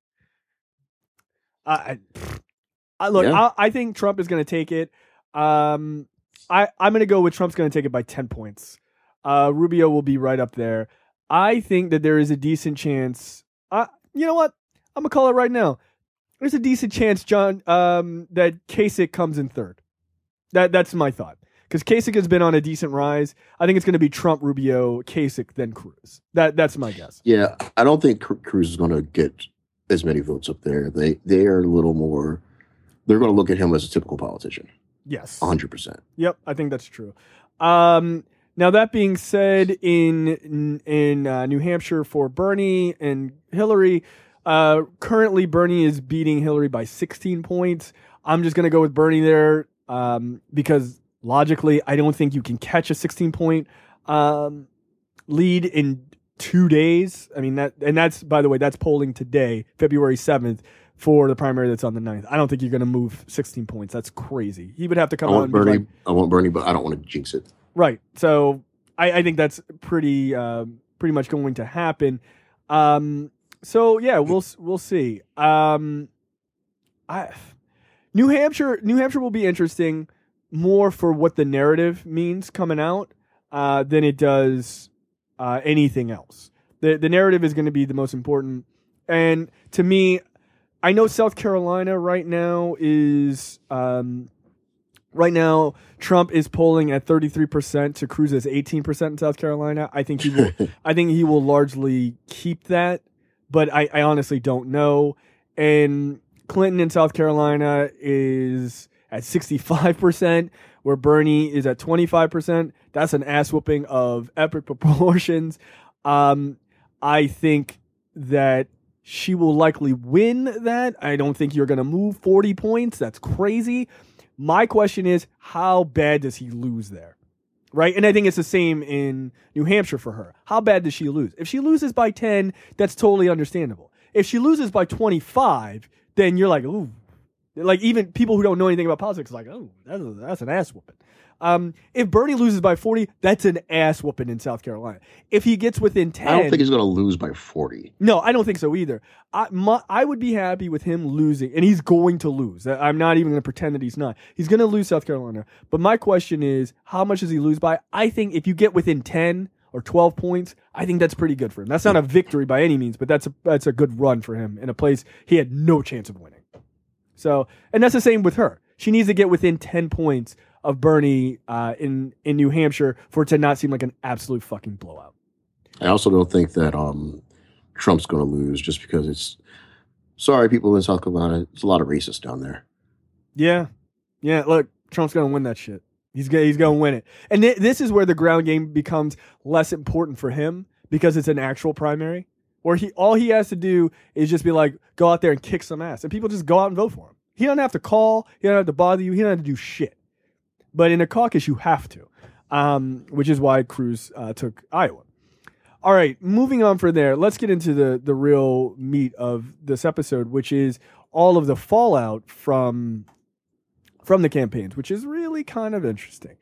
I think Trump is going to take it. I'm going to go with Trump's going to take it by 10 points. Rubio will be right up there. I think that there is a decent chance. You know what? I'm going to call it right now. There's a decent chance, John, that Kasich comes in third. That's my thought. Because Kasich has been on a decent rise. I think it's going to be Trump, Rubio, Kasich, then Cruz. That's my guess. Yeah, I don't think Cruz is going to get as many votes up there. They are a little more. They're going to look at him as a typical politician. Yes, 100%. Yep, I think that's true. Now that being said, in New Hampshire for Bernie and Hillary, currently Bernie is beating Hillary by 16 points. I'm just going to go with Bernie there because logically, I don't think you can catch a 16-point lead in 2 days. I mean, that's, by the way, that's polling today, February 7th, for the primary that's on the 9th. I don't think you're going to move 16 points. That's crazy. He would have to come out and be like, I want Bernie, but I don't want to jinx it. Right. So I think that's pretty much going to happen. So yeah, we'll see. New Hampshire will be interesting more for what the narrative means coming out than it does anything else. The narrative is going to be the most important. And to me, I know South Carolina right now is Trump is polling at 33% to Cruz's 18% in South Carolina. I think he will largely keep that, but I honestly don't know. And Clinton in South Carolina is at 65%, where Bernie is at 25%. That's an ass whooping of epic proportions. I think that she will likely win that. I don't think you're going to move 40 points. That's crazy. My question is, how bad does he lose there? Right? And I think it's the same in New Hampshire for her. How bad does she lose? If she loses by 10, that's totally understandable. If she loses by 25, then you're like, ooh. Like, even people who don't know anything about politics are like, oh, that's an ass whooping. If Bernie loses by 40, that's an ass whooping in South Carolina. If he gets within 10... I don't think he's going to lose by 40. No, I don't think so either. I would be happy with him losing, and he's going to lose. I'm not even going to pretend that he's not. He's going to lose South Carolina. But my question is, how much does he lose by? I think if you get within 10 or 12 points, I think that's pretty good for him. That's not a victory by any means, but that's a good run for him in a place he had no chance of winning. So, and that's the same with her. She needs to get within 10 points of Bernie in New Hampshire for it to not seem like an absolute fucking blowout. I also don't think that Trump's going to lose just because it's... Sorry, people in South Carolina. It's a lot of racists down there. Yeah. Look, Trump's going to win that shit. He's going to win it. And this is where the ground game becomes less important for him because it's an actual primary where all he has to do is just be like, go out there and kick some ass. And people just go out and vote for him. He doesn't have to call. He doesn't have to bother you. He doesn't have to do shit. But in a caucus, you have to, which is why Cruz took Iowa. All right, moving on from there, let's get into the real meat of this episode, which is all of the fallout from the campaigns, which is really kind of interesting.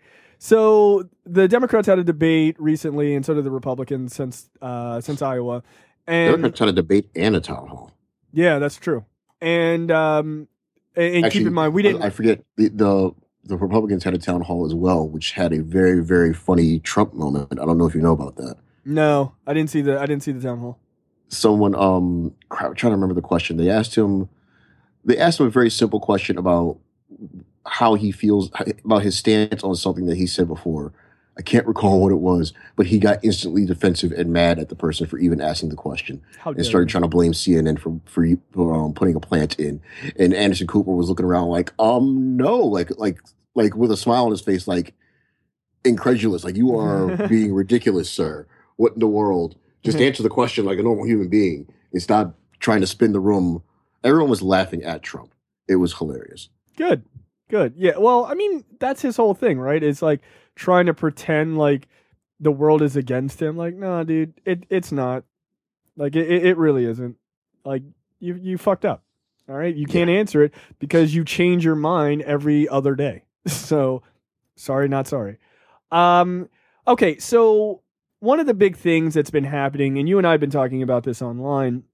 So the Democrats had a debate recently, and so did the Republicans since Iowa. And Democrats had a debate and a town hall. Yeah, that's true. And actually, keep in mind, we didn't. I forget the Republicans had a town hall as well, which had a very, very funny Trump moment. I don't know if you know about that. No, I didn't see the town hall. Someone, I'm trying to remember the question. They asked him a very simple question about how he feels about his stance on something that he said before. I can't recall what it was, but he got instantly defensive and mad at the person for even asking the question and started trying to blame CNN for putting a plant in. And Anderson Cooper was looking around like, no, like with a smile on his face, like incredulous, like you are being ridiculous, sir. What in the world? Just answer the question like a normal human being and stop trying to spin the room. Everyone was laughing at Trump. It was hilarious. Good. Yeah. Well, I mean, that's his whole thing, right? It's like trying to pretend like the world is against him. Like, nah, dude, it's not. Like, it really isn't. Like, you fucked up. All right. You can't answer it because you change your mind every other day. So sorry, not sorry. Okay. So one of the big things that's been happening, and you and I have been talking about this offline,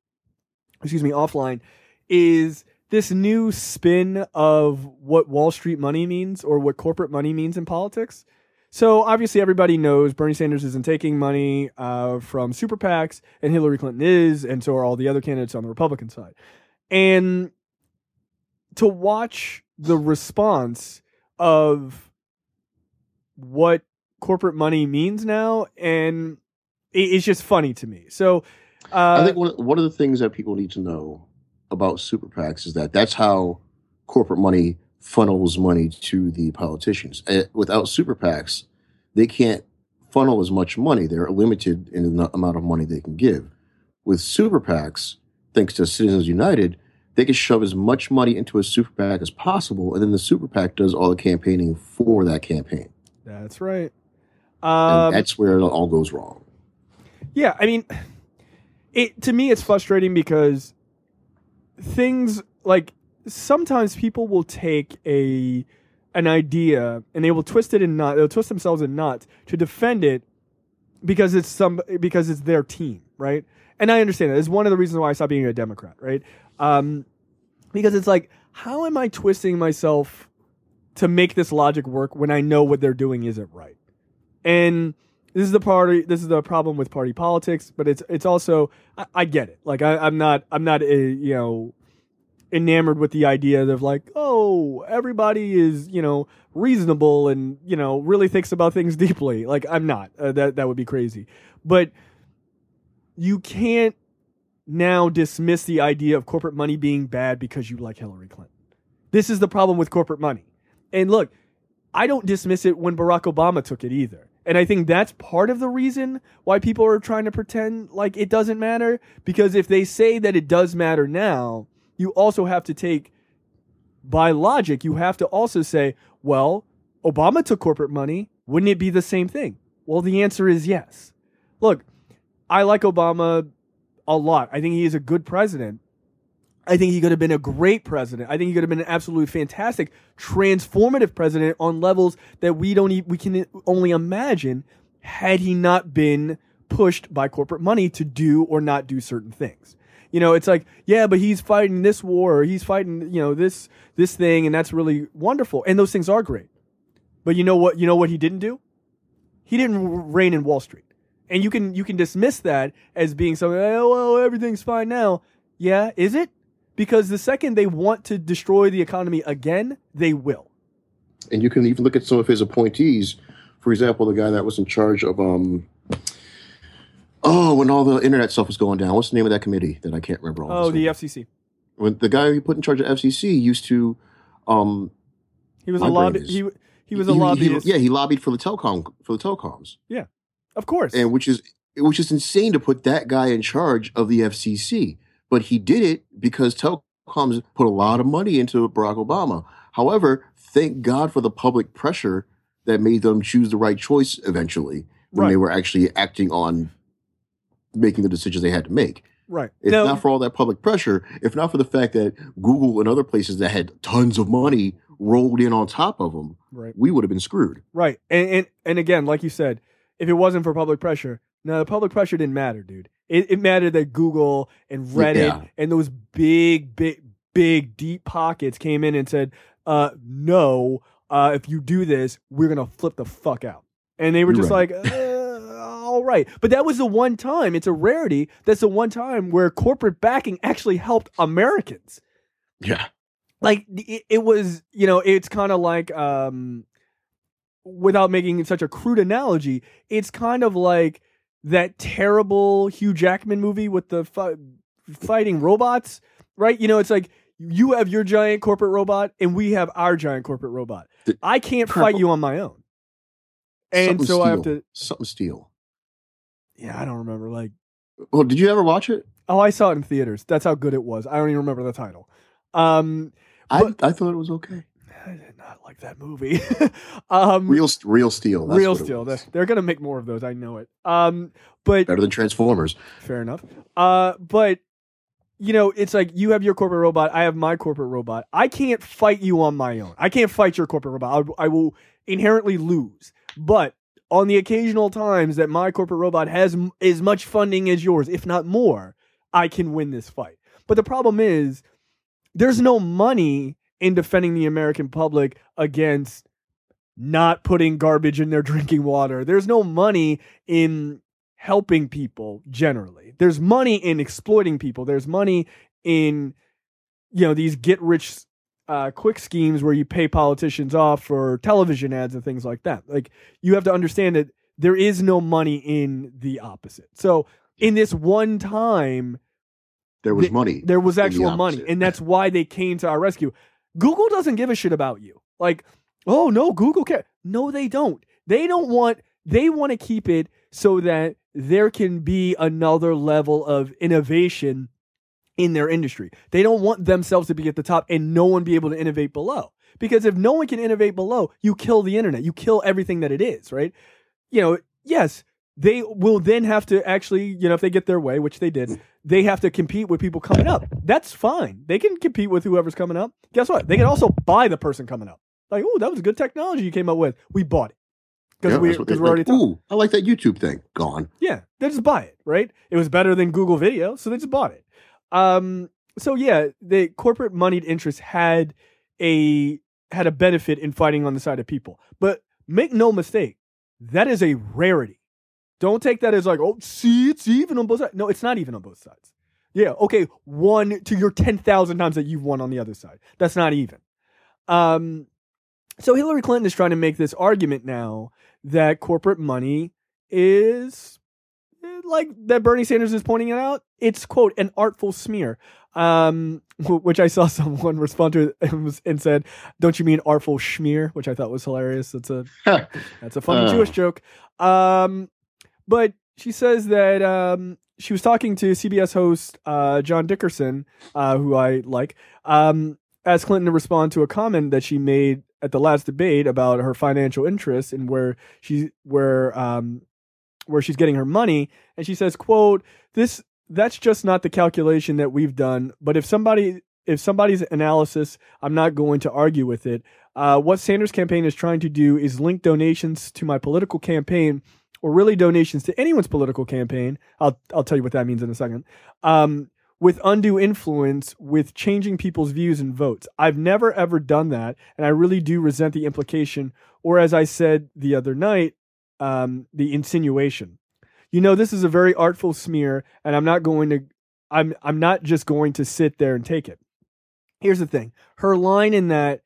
is this new spin of what Wall Street money means or what corporate money means in politics. So obviously everybody knows Bernie Sanders isn't taking money from super PACs, and Hillary Clinton is, and so are all the other candidates on the Republican side. And to watch the response of what corporate money means now, and it's just funny to me. So I think one of the things that people need to know about super PACs is that that's how corporate money funnels money to the politicians. Without super PACs, they can't funnel as much money. They're limited in the amount of money they can give. With super PACs, thanks to Citizens United, they can shove as much money into a super PAC as possible, and then the super PAC does all the campaigning for that campaign. That's right. And that's where it all goes wrong. Yeah, I mean, to me, it's frustrating because things like sometimes people will take an idea and they will twist it in knots. They'll twist themselves in knots to defend it because it's their team, right? And I understand that. It's one of the reasons why I stopped being a Democrat, right? Because it's like, how am I twisting myself to make this logic work when I know what they're doing isn't right? And this is the problem with party politics, but it's also, I get it. Like I'm not enamored with the idea of like, oh, everybody is, reasonable and, really thinks about things deeply. Like I'm not, that would be crazy. But you can't now dismiss the idea of corporate money being bad because you like Hillary Clinton. This is the problem with corporate money. And look, I don't dismiss it when Barack Obama took it either. And I think that's part of the reason why people are trying to pretend like it doesn't matter. Because if they say that it does matter now, you also have to take, by logic, you have to also say, well, Obama took corporate money. Wouldn't it be the same thing? Well, the answer is yes. Look, I like Obama a lot. I think he is a good president. I think he could have been a great president. I think he could have been an absolutely fantastic, transformative president on levels that we can only imagine had he not been pushed by corporate money to do or not do certain things. It's like, yeah, but he's fighting this war, or he's fighting, this thing, and that's really wonderful. And those things are great. But you know what he didn't do? He didn't reign in Wall Street. And you can dismiss that as being something, oh, well, everything's fine now. Yeah, is it? Because the second they want to destroy the economy again, they will. And you can even look at some of his appointees. For example, the guy that was in charge of, when all the internet stuff was going down, what's the name of that committee that I can't remember? The FCC. When the guy he put in charge of FCC used to, he was a lobbyist. He was a lobbyist. He lobbied for the telecoms. Yeah, of course. And which is insane to put that guy in charge of the FCC. But he did it because telecoms put a lot of money into Barack Obama. However, thank God for the public pressure that made them choose the right choice eventually when they were actually acting on making the decisions they had to make. Right. If not for all that public pressure, if not for the fact that Google and other places that had tons of money rolled in on top of them, we would have been screwed. Right. And again, like you said, if it wasn't for public pressure, no, the public pressure didn't matter, dude. It mattered that Google and Reddit and those big, deep pockets came in and said, no, if you do this, we're going to flip the fuck out. And they were just like, all right. But that was the one time. It's a rarity. That's the one time where corporate backing actually helped Americans. Yeah. Like it was, it's kind of like, without making such a crude analogy, it's kind of like that terrible Hugh Jackman movie with the fighting robots, right? It's like you have your giant corporate robot and we have our giant corporate robot. I can't fight you on my own. And so I have to... Something Steel. Yeah, I don't remember. Well, did you ever watch it? Oh, I saw it in theaters. That's how good it was. I don't even remember the title. I thought it was okay. I did not like that movie. Real Steel. That's Real Steel. They're going to make more of those. I know it. But better than Transformers. Fair enough. But it's like you have your corporate robot, I have my corporate robot. I can't fight you on my own. I can't fight your corporate robot. I will inherently lose. But on the occasional times that my corporate robot has as much funding as yours, if not more, I can win this fight. But the problem is there's no money in defending the American public against not putting garbage in their drinking water. There's no money in helping people generally. There's money in exploiting people. There's money in, these get rich quick schemes where you pay politicians off for television ads and things like that. Like, you have to understand that there is no money in the opposite. So in this one time, there was money. There was actual money. And that's why they came to our rescue. Google doesn't give a shit about you. Like, oh no, Google cares. No, they don't. They want to keep it so that there can be another level of innovation in their industry. They don't want themselves to be at the top and no one be able to innovate below. Because if no one can innovate below, you kill the internet. You kill everything that it is, right? Yes, they will then have to actually, if they get their way, which they did, they have to compete with people coming up. That's fine. They can compete with whoever's coming up. Guess what? They can also buy the person coming up. Like, oh, that was good technology you came up with. We bought it. Because we're already ooh, I like that YouTube thing. Gone. Yeah, they just buy it, right? It was better than Google Video, so they just bought it. So yeah, the corporate moneyed interests had a benefit in fighting on the side of people. But make no mistake, that is a rarity. Don't take that as like, oh, see, it's even on both sides. No, it's not even on both sides. Yeah, okay, 1 to your 10,000 times that you've won on the other side. That's not even. So Hillary Clinton is trying to make this argument now that corporate money is, like that Bernie Sanders is pointing it out, it's, quote, an artful smear. Which I saw someone respond to and said, don't you mean artful schmear? Which I thought was hilarious. That's a funny Jewish joke. But she says that she was talking to CBS host John Dickerson, who I like, asked Clinton to respond to a comment that she made at the last debate about her financial interests and where she's getting her money. And she says, quote, that's just not the calculation that we've done. But if somebody's analysis, I'm not going to argue with it. What Sanders' campaign is trying to do is link donations to my political campaign, or really donations to anyone's political campaign. I'll tell you what that means in a second. With undue influence, with changing people's views and votes. I've never, ever done that, and I really do resent the implication, or as I said the other night, the insinuation. This is a very artful smear, and I'm not just going to sit there and take it. Here's the thing. Her line in that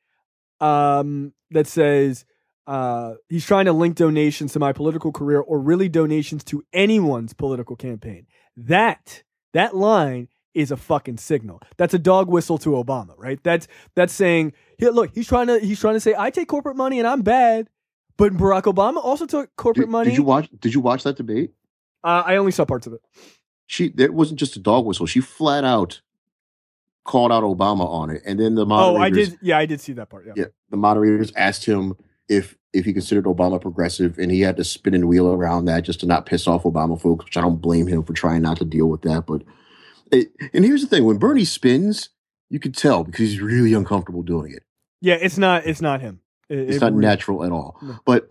that says, he's trying to link donations to my political career, or really donations to anyone's political campaign. That line is a fucking signal. That's a dog whistle to Obama, right? That's saying, here, look, he's trying to say, I take corporate money and I'm bad, but Barack Obama also took corporate money. Did you watch that debate? I only saw parts of it. That wasn't just a dog whistle. She flat out called out Obama on it, and then the moderators. Oh, I did. Yeah, I did see that part. Yeah. The moderators asked him if he considered Obama progressive, and he had to spin and wheel around that just to not piss off Obama folks, which I don't blame him for trying not to deal with that. But and here's the thing: when Bernie spins, you can tell because he's really uncomfortable doing it. Yeah, it's not him. It's not natural at all. No. But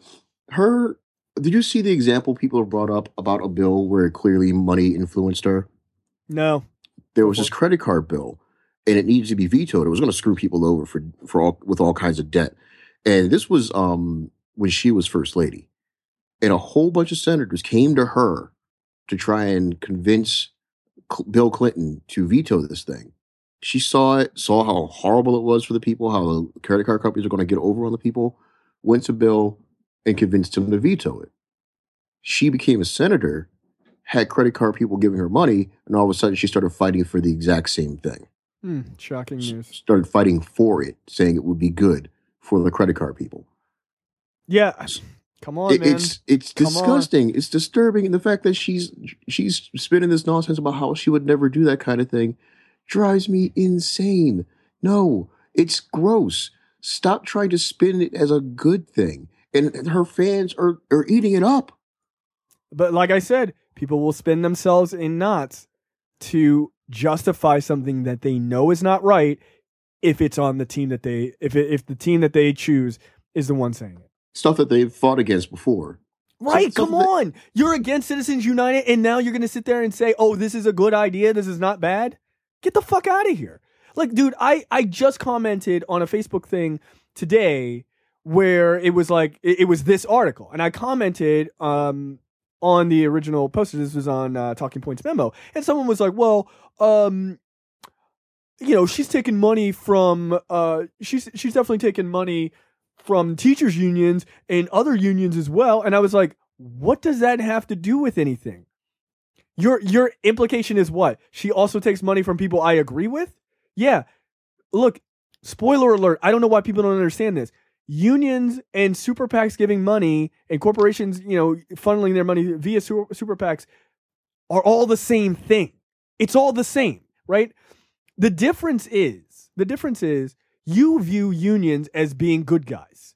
did you see the example people have brought up about a bill where clearly money influenced her? No. There was this credit card bill, and it needed to be vetoed. It was going to screw people over with all kinds of debt. And this was when she was first lady. And a whole bunch of senators came to her to try and convince Bill Clinton to veto this thing. She saw it, saw how horrible it was for the people, how the credit card companies are going to get over on the people, went to Bill and convinced him to veto it. She became a senator, had credit card people giving her money, and all of a sudden she started fighting for the exact same thing. Shocking news. Started fighting for it, saying it would be good for the credit card people. Yeah. Come on, man. It's disgusting. It's disturbing. And the fact that she's spinning this nonsense about how she would never do that kind of thing drives me insane. No, it's gross. Stop trying to spin it as a good thing. And her fans are eating it up. But like I said, people will spin themselves in knots to justify something that they know is not right if it's on the team that if the team that they choose is the one saying it. Stuff that they've fought against before. Right, come on. You're against Citizens United, and now you're going to sit there and say, oh, this is a good idea, this is not bad? Get the fuck out of here. Like, dude, I just commented on a Facebook thing today where it was like, it was this article, and I commented on the original post. This was on Talking Points Memo, and someone was like, well, she's taking money from, she's definitely taking money from teachers unions and other unions as well. And I was like, what does that have to do with anything? Your implication is what? She also takes money from people I agree with? Yeah. Look, spoiler alert. I don't know why people don't understand this. Unions and super PACs giving money and corporations, funneling their money via super PACs are all the same thing. It's all the same, right? The difference is you view unions as being good guys.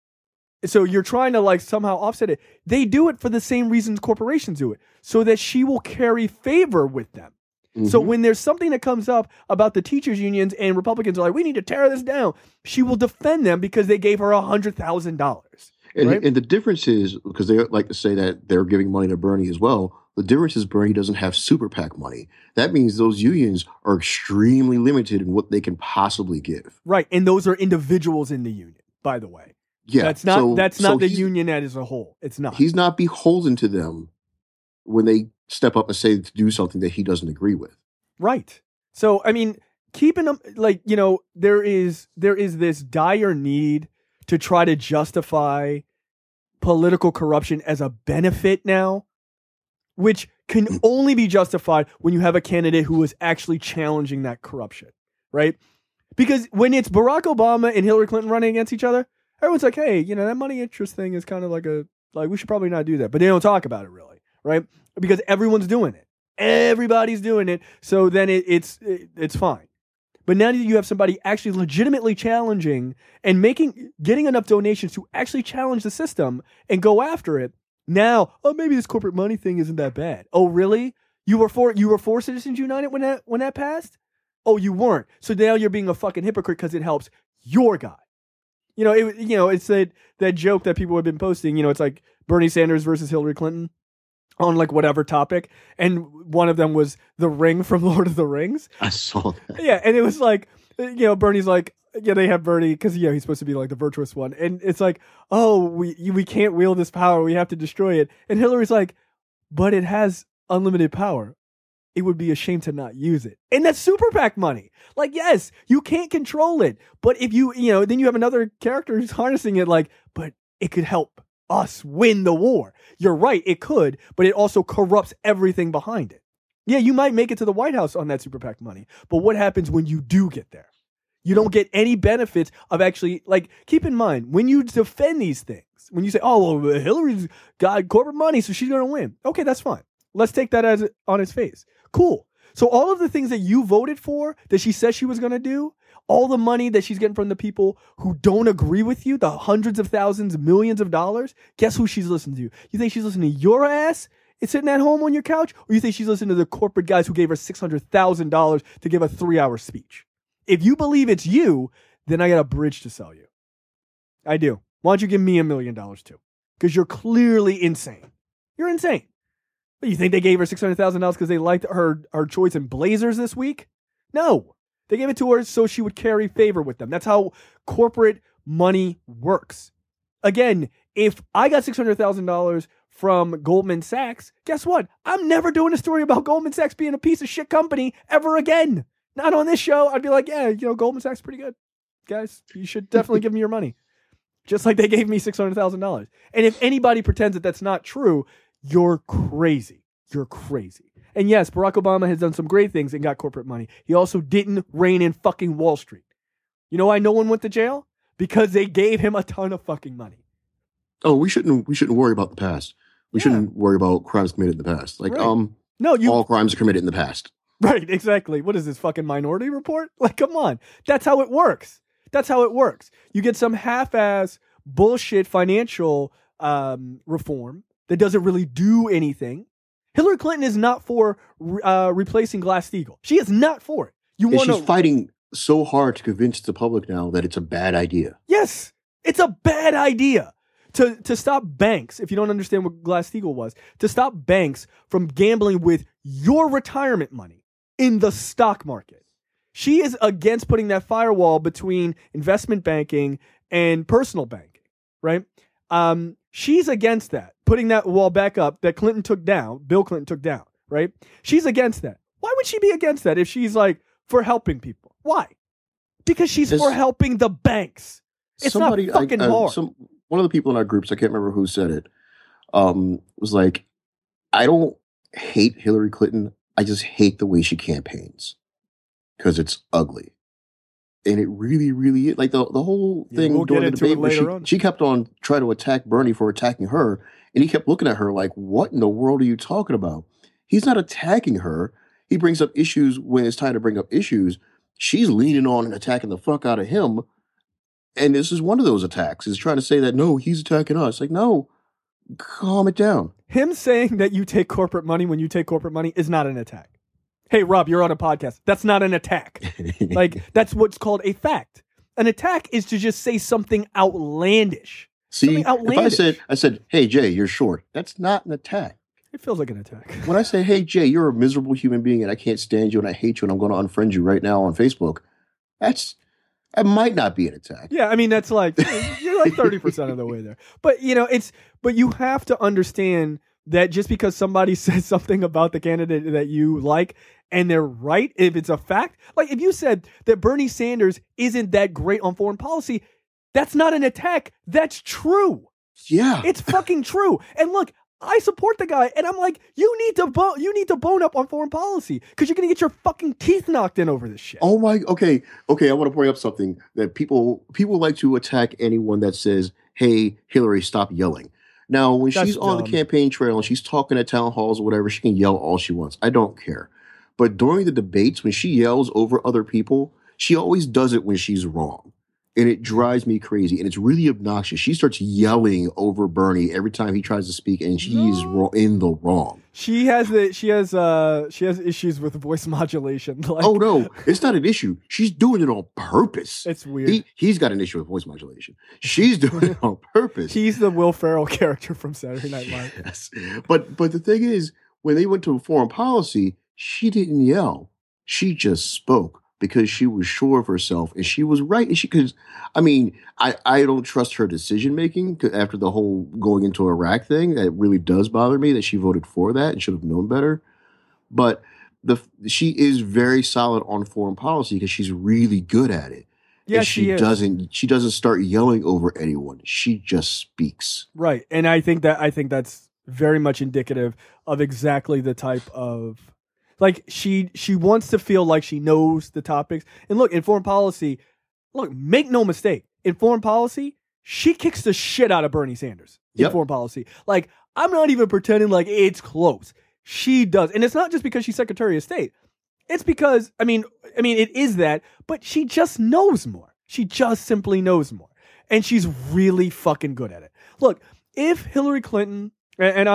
So you're trying to like somehow offset it. They do it for the same reasons corporations do it, so that she will carry favor with them. Mm-hmm. So when there's something that comes up about the teachers unions and Republicans are like, we need to tear this down, she will defend them because they gave her $100,000. Right? And the difference is, because they like to say that they're giving money to Bernie as well, the difference is Bernie doesn't have super PAC money. That means those unions are extremely limited in what they can possibly give. Right, and those are individuals in the union, by the way. Yeah, that's not the union as a whole. It's not. He's not beholden to them when they step up and say to do something that he doesn't agree with. Right. So I mean, keeping them there is this dire need to try to justify political corruption as a benefit now, which can only be justified when you have a candidate who is actually challenging that corruption, right? Because when it's Barack Obama and Hillary Clinton running against each other, everyone's like, hey, that money interest thing is kind of like we should probably not do that. But they don't talk about it really, right? Because everyone's doing it. Everybody's doing it. So then it's fine. But now that you have somebody actually legitimately challenging and getting enough donations to actually challenge the system and go after it, now, maybe this corporate money thing isn't that bad. Oh, really? You were for Citizens United when that passed? Oh, you weren't. So now you're being a fucking hypocrite because it helps your guy. It's that joke that people have been posting. It's like Bernie Sanders versus Hillary Clinton on like whatever topic, and one of them was the ring from Lord of the Rings. I saw that. Yeah, and it was like, Bernie's like, they have Bernie because he's supposed to be like the virtuous one, and it's like, oh, we can't wield this power, we have to destroy it, and Hillary's like, but it has unlimited power. It would be a shame to not use it. And that's super PAC money. Like, yes, you can't control it, but if then you have another character who's harnessing it, like, but it could help us win the war. You're right, it could, but it also corrupts everything behind it. Yeah, you might make it to the White House on that super PAC money, but what happens when you do get there? You don't get any benefits of actually, like, keep in mind, when you defend these things, when you say, oh, well, Hillary's got corporate money, so she's going to win. Okay, that's fine. Let's take that as on its face. Cool. So all of the things that you voted for, that she said she was going to do, all the money that she's getting from the people who don't agree with you, the hundreds of thousands, millions of dollars, guess who she's listening to? You think she's listening to your ass? It's sitting at home on your couch? Or you think she's listening to the corporate guys who gave her $600,000 to give a 3-hour speech? If you believe it's you, then I got a bridge to sell you. I do. Why don't you give me $1 million too? Because you're clearly insane. You're insane. But you think they gave her $600,000 because they liked her choice in blazers this week? No. They gave it to her so she would carry favor with them. That's how corporate money works. Again, if I got $600,000 from Goldman Sachs, guess what? I'm never doing a story about Goldman Sachs being a piece of shit company ever again. Not on this show. I'd be like, yeah, Goldman Sachs is pretty good. Guys, you should definitely give me your money. Just like they gave me $600,000. And if anybody pretends that that's not true, you're crazy. You're crazy. And yes, Barack Obama has done some great things and got corporate money. He also didn't rein in fucking Wall Street. You know why no one went to jail? Because they gave him a ton of fucking money. Oh, we shouldn't worry about the past. We shouldn't worry about crimes committed in the past. Like, right. All crimes are committed in the past. Right, exactly. What is this, fucking Minority Report? Like, come on. That's how it works. That's how it works. You get some half-ass bullshit financial reform that doesn't really do anything. Hillary Clinton is not for replacing Glass-Steagall. She is not for it. She's fighting so hard to convince the public now that it's a bad idea. Yes, it's a bad idea to stop banks, if you don't understand what Glass-Steagall was, to stop banks from gambling with your retirement money in the stock market. She is against putting that firewall between investment banking and personal banking, right? She's against that, putting that wall back up that Bill Clinton took down, right? She's against that. Why would she be against that if she's like for helping people? Why? Because she's for helping the banks. It's not fucking hard. One of the people in our groups, I can't remember who said it, was like, I don't hate Hillary Clinton. I just hate the way she campaigns because it's ugly. And it really, really is. Like the whole thing during the debate where she kept on trying to attack Bernie for attacking her. And he kept looking at her like, what in the world are you talking about? He's not attacking her. He brings up issues when it's time to bring up issues. She's leaning on and attacking the fuck out of him. And this is one of those attacks. Is trying to say that, no, he's attacking us. Like, no, calm it down. Him saying that you take corporate money when you take corporate money is not an attack. Hey, Rob, you're on a podcast. That's not an attack. Like, that's what's called a fact. An attack is to just say something outlandish. See, if I said, hey, Jay, you're short. That's not an attack. It feels like an attack. When I say, hey, Jay, you're a miserable human being and I can't stand you and I hate you and I'm going to unfriend you right now on Facebook, that might not be an attack. Yeah, I mean, that's like, you're like 30% of the way there. But, but you have to understand that just because somebody says something about the candidate that you like and they're right, if it's a fact, like if you said that Bernie Sanders isn't that great on foreign policy, that's not an attack. That's true. Yeah. It's fucking true. And look, I support the guy, and I'm like, you need to bone up on foreign policy because you're gonna get your fucking teeth knocked in over this shit. Oh my, okay. I want to bring up something that people like to attack anyone that says, "Hey, Hillary, stop yelling." Now, when she's on the campaign trail and she's talking at town halls or whatever, she can yell all she wants. I don't care. But during the debates, when she yells over other people, she always does it when she's wrong. And it drives me crazy. And it's really obnoxious. She starts yelling over Bernie every time he tries to speak, and she's in the wrong. She has issues with voice modulation. Like, oh no, it's not an issue. She's doing it on purpose. It's weird. He's got an issue with voice modulation. She's doing it on purpose. He's the Will Ferrell character from Saturday Night Live. Yes. But the thing is, when they went to foreign policy, she didn't yell. She just spoke. Because she was sure of herself and she was right. And I don't trust her decision making after the whole going into Iraq thing. That really does bother me that she voted for that and should have known better. But she is very solid on foreign policy because she's really good at it. Yeah, and she doesn't start yelling over anyone. She just speaks. Right. And I think that's very much indicative of exactly the type of, like, she wants to feel like she knows the topics. And look, in foreign policy, make no mistake. In foreign policy, she kicks the shit out of Bernie Sanders in foreign policy. Like, I'm not even pretending like it's close. She does. And it's not just because she's Secretary of State. It's because, I mean, it is that, but she just knows more. She just simply knows more. And she's really fucking good at it. Look, if Hillary Clinton, and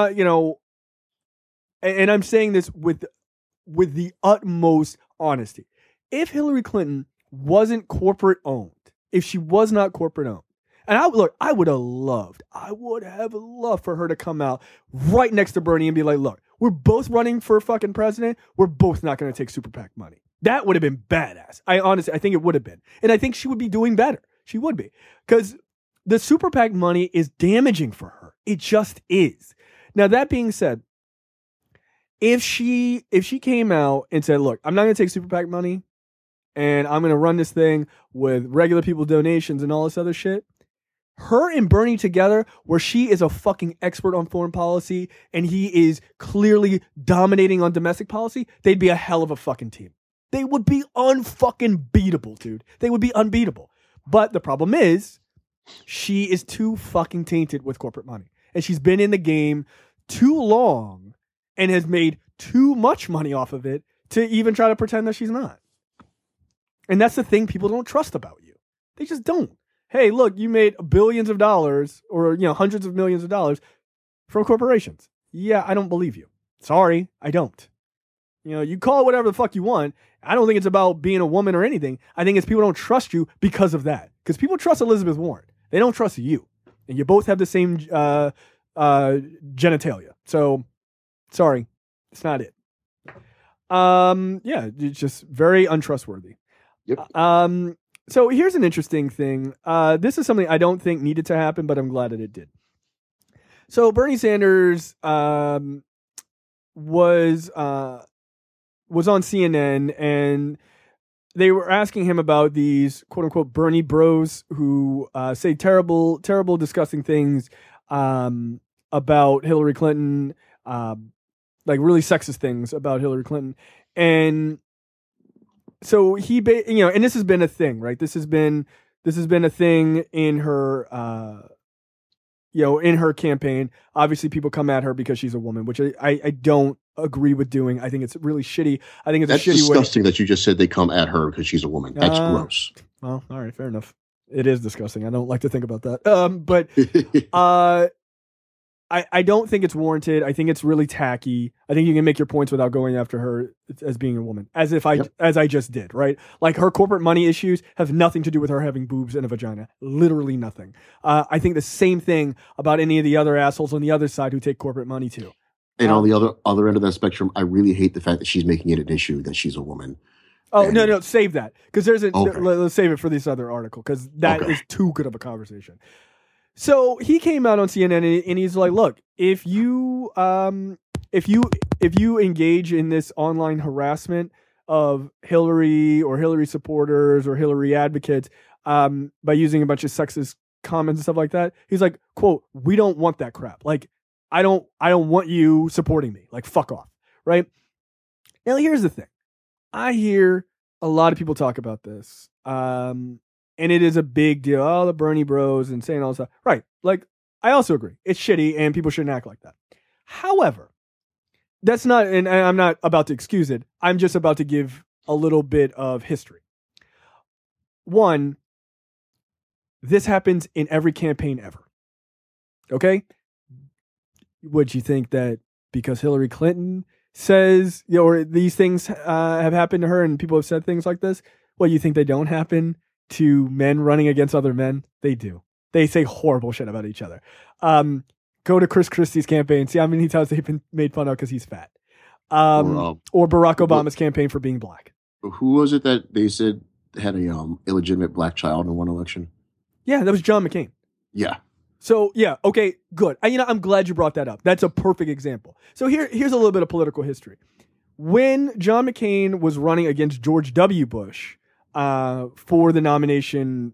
I'm saying this with the utmost honesty. If Hillary Clinton wasn't corporate owned, if she was not corporate owned, and I would have loved for her to come out right next to Bernie and be like, look, we're both running for fucking president. We're both not going to take super PAC money. That would have been badass. I think it would have been. And I think she would be doing better. She would be. Because the super PAC money is damaging for her. It just is. Now, that being said, if she came out and said, look, I'm not going to take super PAC money and I'm going to run this thing with regular people donations and all this other shit, her and Bernie together, where she is a fucking expert on foreign policy and he is clearly dominating on domestic policy, they'd be a hell of a fucking team. They would be unfucking beatable, dude. They would be unbeatable. But the problem is, she is too fucking tainted with corporate money. And she's been in the game too long and has made too much money off of it to even try to pretend that she's not. And that's the thing people don't trust about you. They just don't. Hey, look, you made billions of dollars or hundreds of millions of dollars from corporations. Yeah, I don't believe you. Sorry, I don't. You know, you call it whatever the fuck you want. I don't think it's about being a woman or anything. I think it's people don't trust you because of that. Because people trust Elizabeth Warren. They don't trust you. And you both have the same genitalia. So, sorry, it's not it. Yeah, it's just very untrustworthy. Yep. So here's an interesting thing. This is something I don't think needed to happen, but I'm glad that it did. So Bernie Sanders was on CNN, and they were asking him about these quote unquote Bernie bros who say terrible, disgusting things about Hillary Clinton, like really sexist things about Hillary Clinton. And so he, and this has been a thing, right? This has been a thing in her, in her campaign. Obviously, people come at her because she's a woman, which I don't agree with doing. I think it's really shitty. I think it's That's a shitty disgusting that you just said they come at her because she's a woman. That's gross. Well, all right, fair enough. It is disgusting. I don't like to think about that. But I don't think it's warranted. I think it's really tacky. I think you can make your points without going after her as being a woman, as I just did, right? Like her corporate money issues have nothing to do with her having boobs and a vagina. Literally nothing. I think the same thing about any of the other assholes on the other side who take corporate money too. And on the other end of that spectrum, I really hate the fact that she's making it an issue that she's a woman. Oh, no, save that. Because let's save it for this other article, because that is too good of a conversation. So he came out on CNN and he's like, look, if you engage in this online harassment of Hillary or Hillary supporters or Hillary advocates by using a bunch of sexist comments and stuff like that, he's like, quote, we don't want that crap. Like, I don't want you supporting me. Like, fuck off. Right? Now, here's the thing. I hear a lot of people talk about this. And it is a big deal. Oh, the Bernie bros and saying all this stuff. Right. Like, I also agree. It's shitty and people shouldn't act like that. However, that's not, and I'm not about to excuse it. I'm just about to give a little bit of history. One, this happens in every campaign ever. Okay? Would you think that because Hillary Clinton says, or these things have happened to her and people have said things like this, well, you think they don't happen to men running against other men? They do. They say horrible shit about each other. Go to Chris Christie's campaign, see how many times they've been made fun of because he's fat. Or Barack Obama's campaign for being black. Who was it that they said had a illegitimate black child in one election? Yeah, that was John McCain. Yeah. So, yeah, okay, good. I'm glad you brought that up. That's a perfect example. So here's a little bit of political history. When John McCain was running against George W. Bush for the nomination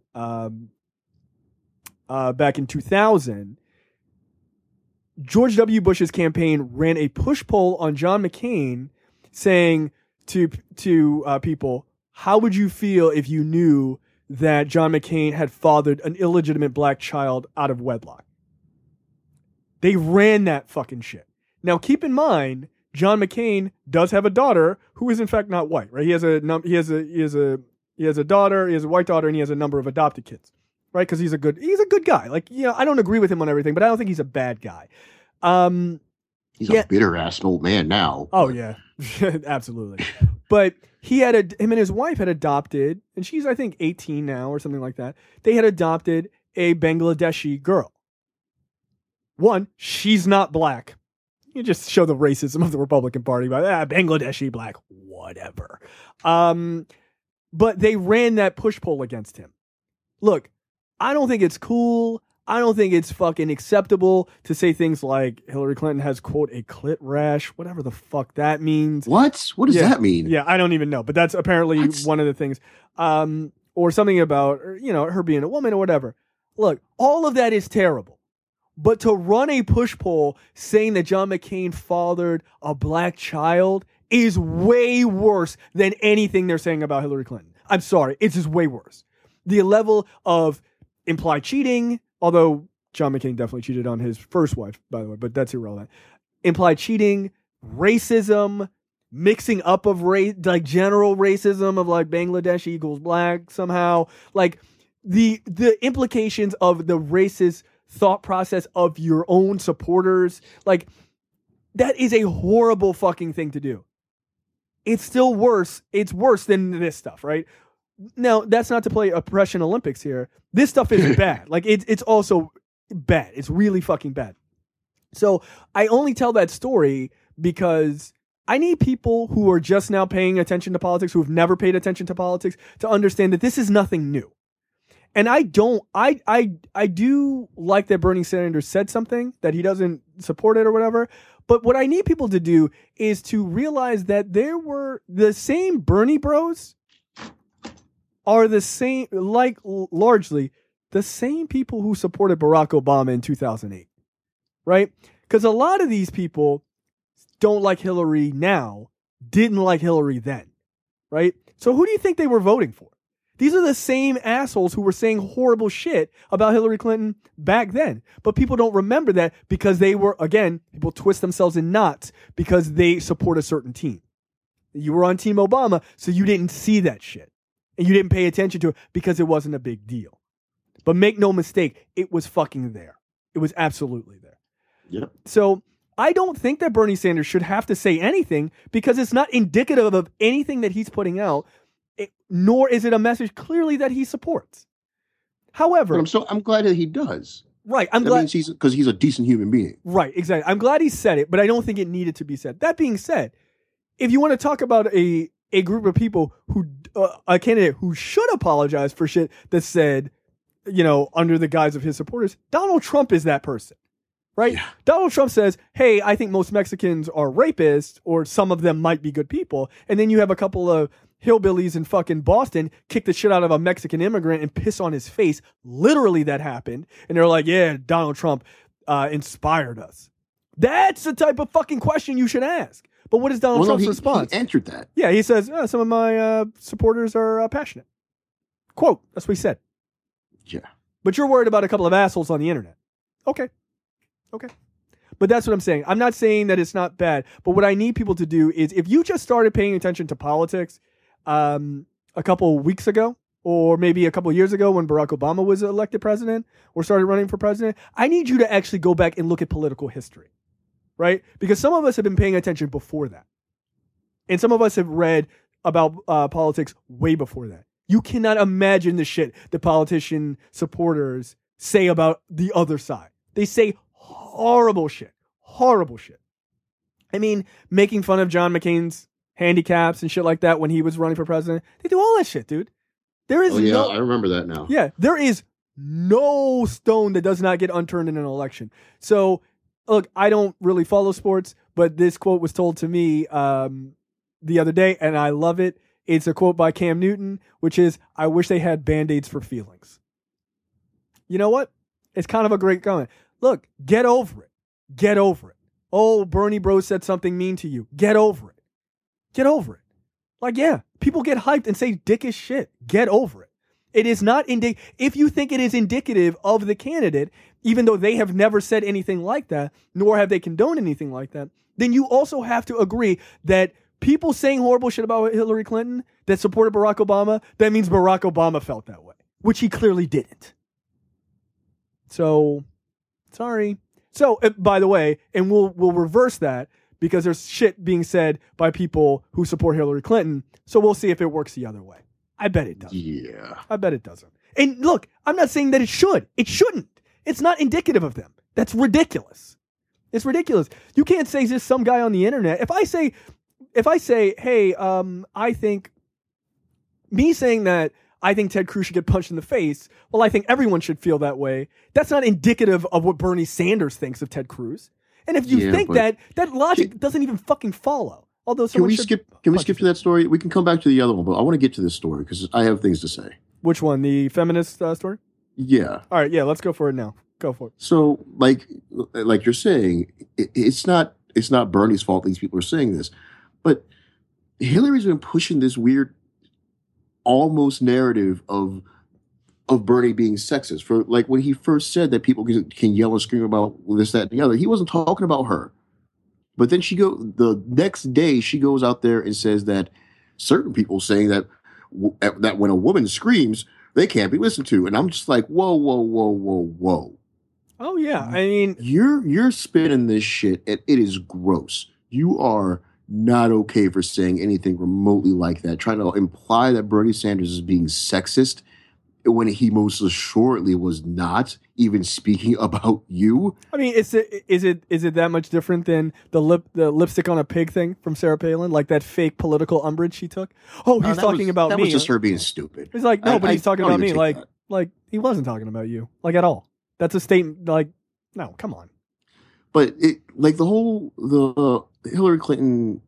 back in 2000, George W. Bush's campaign ran a push poll on John McCain saying to people, how would you feel if you knew that John McCain had fathered an illegitimate black child out of wedlock? They ran that fucking shit. Now, keep in mind, John McCain does have a daughter who is in fact not white, right? He has a daughter, he has a white daughter, and he has a number of adopted kids, right? Because he's a good guy. Like, I don't agree with him on everything, but I don't think he's a bad guy. He's a bitter ass old man now. Oh yeah, absolutely. But him and his wife had adopted, and she's I think 18 now or something like that. They had adopted a Bangladeshi girl. One, she's not black. You just show the racism of the Republican Party by Bangladeshi black, whatever. But they ran that push poll against him. Look, I don't think it's cool. I don't think it's fucking acceptable to say things like Hillary Clinton has, quote, a clit rash, whatever the fuck that means. What? What does that mean? Yeah, I don't even know, but that's apparently one of the things. Or something about, her being a woman or whatever. Look, all of that is terrible. But to run a push poll saying that John McCain fathered a black child is way worse than anything they're saying about Hillary Clinton. I'm sorry. It's just way worse. The level of implied cheating, although John McCain definitely cheated on his first wife, by the way, but that's irrelevant. Implied cheating, racism, mixing up of race, like general racism of like Bangladesh equals black somehow. Like the implications of the racist thought process of your own supporters. Like That is a horrible fucking thing to do. It's still worse. It's worse than this stuff, right? Now, that's not to play oppression Olympics here. This stuff is bad. Like, it's also bad. It's really fucking bad. So I only tell that story because I need people who are just now paying attention to politics, who have never paid attention to politics, to understand that this is nothing new. And I do like that Bernie Sanders said something, that he doesn't support it or whatever. But what I need people to do is to realize that there were the same Bernie bros are the same, like largely the same people who supported Barack Obama in 2008, right? Because a lot of these people don't like Hillary now, didn't like Hillary then, right? So who do you think they were voting for? These are the same assholes who were saying horrible shit about Hillary Clinton back then. But people don't remember that because they were, again, people twist themselves in knots because they support a certain team. You were on Team Obama, so you didn't see that shit. And you didn't pay attention to it because it wasn't a big deal. But make no mistake, it was fucking there. It was absolutely there. Yep. So I don't think that Bernie Sanders should have to say anything because it's not indicative of anything that he's putting out. Nor is it a message clearly that he supports. However, I'm glad that he does. Right, that means because he's a decent human being. Right, exactly. I'm glad he said it, but I don't think it needed to be said. That being said, if you want to talk about a group of people who a candidate who should apologize for shit that said, under the guise of his supporters, Donald Trump is that person. Right? Yeah. Donald Trump says, hey, I think most Mexicans are rapists, or some of them might be good people. And then you have a couple of hillbillies in fucking Boston kick the shit out of a Mexican immigrant and piss on his face. Literally that happened. And they're like, yeah, Donald Trump inspired us. That's the type of fucking question you should ask. But what is Donald Trump's response? He answered that. Yeah, he says, some of my supporters are passionate. Quote, that's what he said. Yeah. But you're worried about a couple of assholes on the internet. Okay. But that's what I'm saying. I'm not saying that it's not bad. But what I need people to do is, if you just started paying attention to politics a couple weeks ago, or maybe a couple years ago when Barack Obama was elected president or started running for president, I need you to actually go back and look at political history, right? Because some of us have been paying attention before that. And some of us have read about politics way before that. You cannot imagine the shit that politician supporters say about the other side. They say horrible shit. I mean, making fun of John McCain's handicaps and shit like that when he was running for president. They do all that shit, dude. There is I remember that now. Yeah, there is no stone that does not get unturned in an election. So, look, I don't really follow sports, but this quote was told to me the other day, and I love it. It's a quote by Cam Newton, which is, I wish they had Band-Aids for feelings. You know what? It's kind of a great comment. Look, get over it. Get over it. Oh, Bernie bro said something mean to you. Get over it. Get over it. Like, yeah, people get hyped and say dickish shit. Get over it. It is not if you think it is indicative of the candidate, even though they have never said anything like that, nor have they condoned anything like that, then you also have to agree that people saying horrible shit about Hillary Clinton that supported Barack Obama, that means Barack Obama felt that way, which he clearly didn't. So, sorry. So, by the way, and we'll reverse that because there's shit being said by people who support Hillary Clinton. So we'll see if it works the other way. I bet it doesn't. Yeah. I bet it doesn't. And look, I'm not saying that it should. It shouldn't. It's not indicative of them. That's ridiculous. It's ridiculous. You can't say just some guy on the internet. If I say, hey, I think me saying that I think Ted Cruz should get punched in the face, well, I think everyone should feel that way. That's not indicative of what Bernie Sanders thinks of Ted Cruz. And if you think that logic doesn't even fucking follow. Although can we skip to that story? We can come back to the other one, but I want to get to this story because I have things to say. Which one? The feminist story? Yeah. All right. Yeah. Let's go for it now. Go for it. So, like you're saying, it's not Bernie's fault these people are saying this, but Hillary's been pushing this weird, almost narrative of Bernie being sexist. For like when he first said that people can yell and scream about this, that, and the other, he wasn't talking about her. But then the next day she goes out there and says that certain people saying that when a woman screams, they can't be listened to. And I'm just like, whoa. Oh yeah, I mean, You're spinning this shit, and it is gross. You are not okay for saying anything remotely like that, trying to imply that Bernie Sanders is being sexist when he most assuredly was not even speaking about you. I mean, is it that much different than the lipstick on a pig thing from Sarah Palin, like that fake political umbrage she took? Oh, he's talking about that me. was just her being stupid. He's like, no, but he's talking about me, like he wasn't talking about you, like at all. That's a statement. Like, no, come on. But it, like the Hillary Clinton.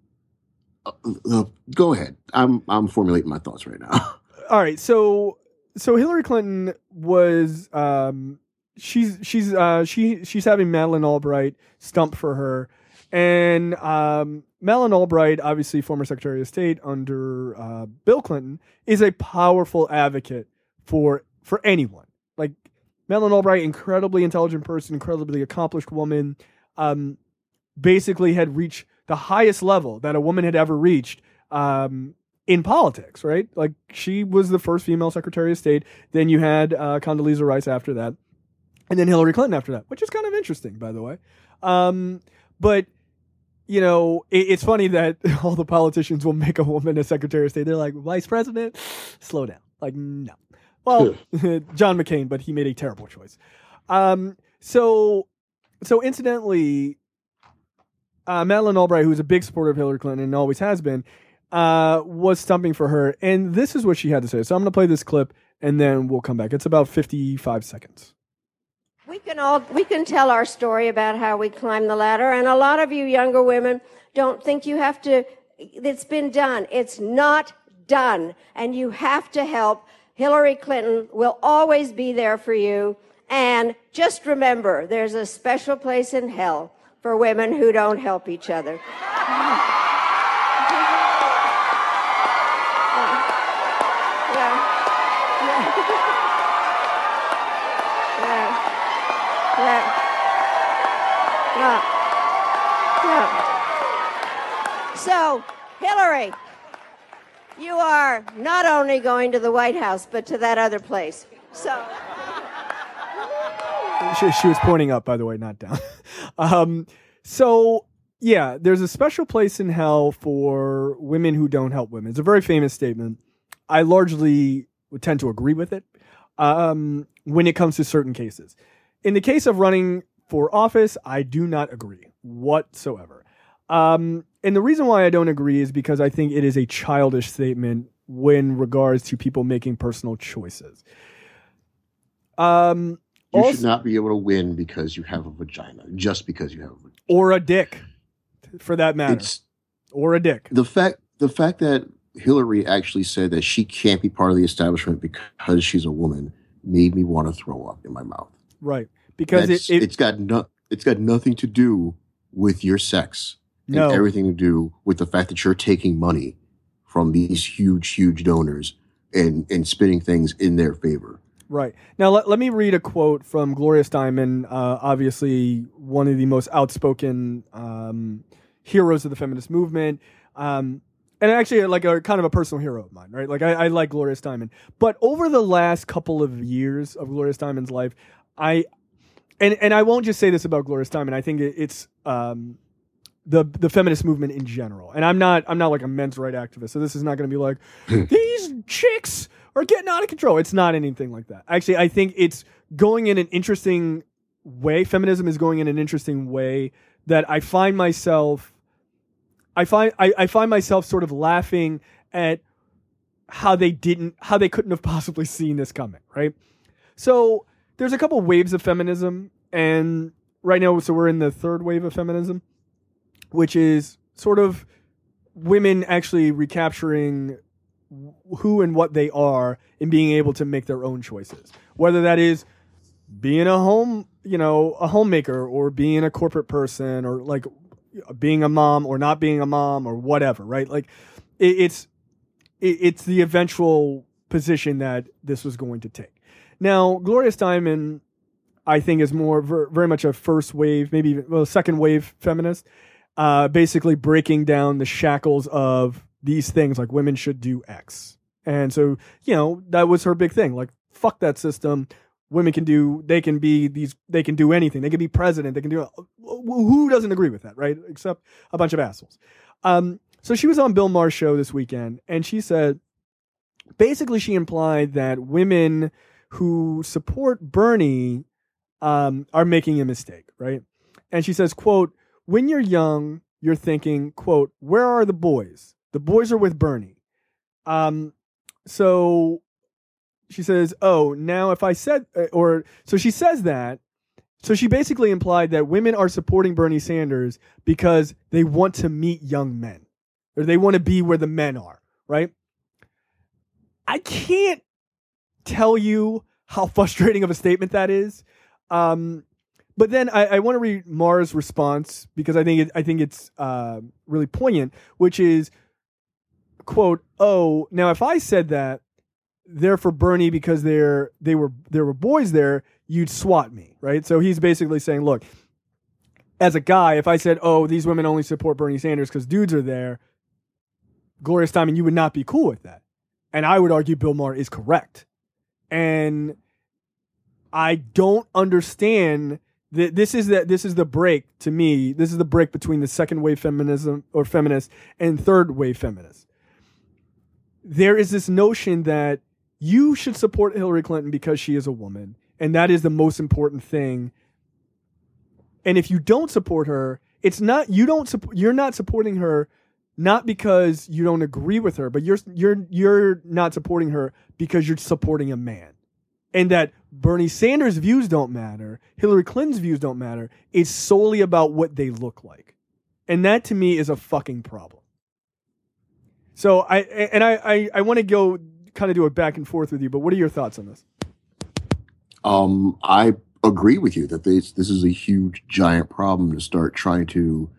Go ahead. I'm formulating my thoughts right now. All right, so Hillary Clinton was she's having Madeleine Albright stump for her, and Madeleine Albright, obviously former Secretary of State under Bill Clinton, is a powerful advocate for anyone. Like Madeleine Albright, incredibly intelligent person, incredibly accomplished woman, basically had reached the highest level that a woman had ever reached in politics, right? Like she was the first female Secretary of State. Then you had Condoleezza Rice after that, and then Hillary Clinton after that, which is kind of interesting, by the way. But you know, it's funny that all the politicians will make a woman a Secretary of State. They're like, Vice President, slow down. Like, no. Well, John McCain, but he made a terrible choice. So incidentally, Madeleine Albright, who's a big supporter of Hillary Clinton and always has been, was stumping for her. And this is what she had to say. So I'm going to play this clip and then we'll come back. It's about 55 seconds. We can tell our story about how we climbed the ladder. And a lot of you younger women don't think you have to, it's been done. It's not done. And you have to help. Hillary Clinton will always be there for you. And just remember, there's a special place in hell for women who don't help each other. So, Hillary, you are not only going to the White House, but to that other place. So... She was pointing up, by the way, not down. So, yeah, there's a special place in hell for women who don't help women. It's a very famous statement. I largely would tend to agree with it when it comes to certain cases. In the case of running for office, I do not agree whatsoever. And the reason why I don't agree is because I think it is a childish statement when regards to people making personal choices. You should not be able to win because you have a vagina, just because you have a vagina. Or a dick, for that matter. Or a dick. The fact that Hillary actually said that she can't be part of the establishment because she's a woman made me want to throw up in my mouth. Right. Because it's got nothing to do with your sex. No. And everything to do with the fact that you're taking money from these huge donors and spinning things in their favor. Right. Now, let me read a quote from Gloria Steinem, obviously one of the most outspoken heroes of the feminist movement, and actually like a kind of a personal hero of mine, right? Like I like Gloria Steinem. But over the last couple of years of Gloria Steinem's life, I won't just say this about Gloria Steinem. I think it's the feminist movement in general. And I'm not like a men's rights activist, so this is not going to be like these chicks are getting out of control. It's not anything like that. Actually, I think it's going in an interesting way. Feminism is going in an interesting way that I find myself sort of laughing at how they couldn't have possibly seen this coming, right? So there's a couple waves of feminism, and right now, so we're in the third wave of feminism, which is sort of women actually recapturing who and what they are and being able to make their own choices. Whether that is being a homemaker or being a corporate person or like being a mom or not being a mom or whatever, right? Like it's the eventual position that this was going to take. Now, Gloria Steinem, I think, is more very much a first wave, maybe even second wave feminist, basically breaking down the shackles of these things like women should do X. And so, that was her big thing. Like, fuck that system. women can do anything. They can be president. They can do, who doesn't agree with that, right? Except a bunch of assholes. So she was on Bill Maher's show this weekend, and she said, basically she implied that women who support Bernie are making a mistake, right? And she says, quote, when you're young, you're thinking, quote, where are the boys? The boys are with Bernie. So she says, oh, now if I said, so she says that, so she basically implied that women are supporting Bernie Sanders because they want to meet young men, or they want to be where the men are, right? I can't tell you how frustrating of a statement that is. But then I want to read Maher's response because I think it's really poignant, which is, quote, oh, now if I said that they're for Bernie because there were boys there, you'd swat me, right? So he's basically saying, look, as a guy, if I said, oh, these women only support Bernie Sanders because dudes are there, Gloria Steinem, you would not be cool with that. And I would argue Bill Maher is correct. And I don't understand that this is the break to me. This is the break between the second wave feminism or feminists and third wave feminists. There is this notion that you should support Hillary Clinton because she is a woman, and that is the most important thing. And if you don't support her, you're not supporting her not because you don't agree with her, but you're not supporting her because you're supporting a man. And that Bernie Sanders' views don't matter, Hillary Clinton's views don't matter. It's solely about what they look like. And that to me is a fucking problem. So I want to go kind of do a back and forth with you, but what are your thoughts on this? I agree with you that this is a huge, giant problem to start trying to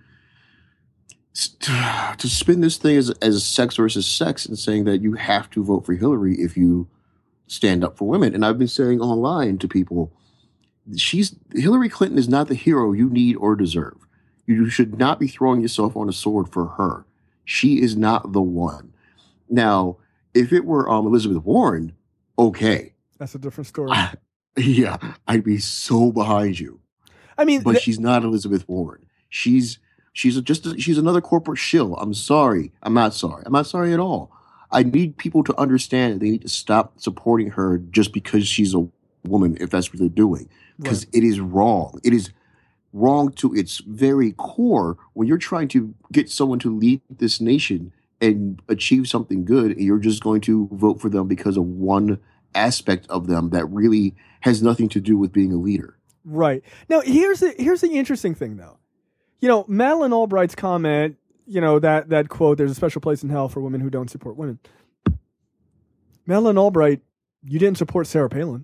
spin this thing as sex versus sex and saying that you have to vote for Hillary if you stand up for women. And I've been saying online to people, Hillary Clinton is not the hero you need or deserve. You should not be throwing yourself on a sword for her. She is not the one. Now, if it were Elizabeth Warren, okay. That's a different story. Yeah, I'd be so behind you. I mean, but she's not Elizabeth Warren. She's another corporate shill. I'm sorry. I'm not sorry. I'm not sorry at all. I need people to understand that they need to stop supporting her just because she's a woman, if that's what they're doing. Because It is wrong. It is wrong to its very core when you're trying to get someone to lead this nation and achieve something good, and you're just going to vote for them because of one aspect of them that really has nothing to do with being a leader. Right. Now, here's the interesting thing, though. Madeleine Albright's comment, that quote, there's a special place in hell for women who don't support women. Madeleine Albright, you didn't support Sarah Palin.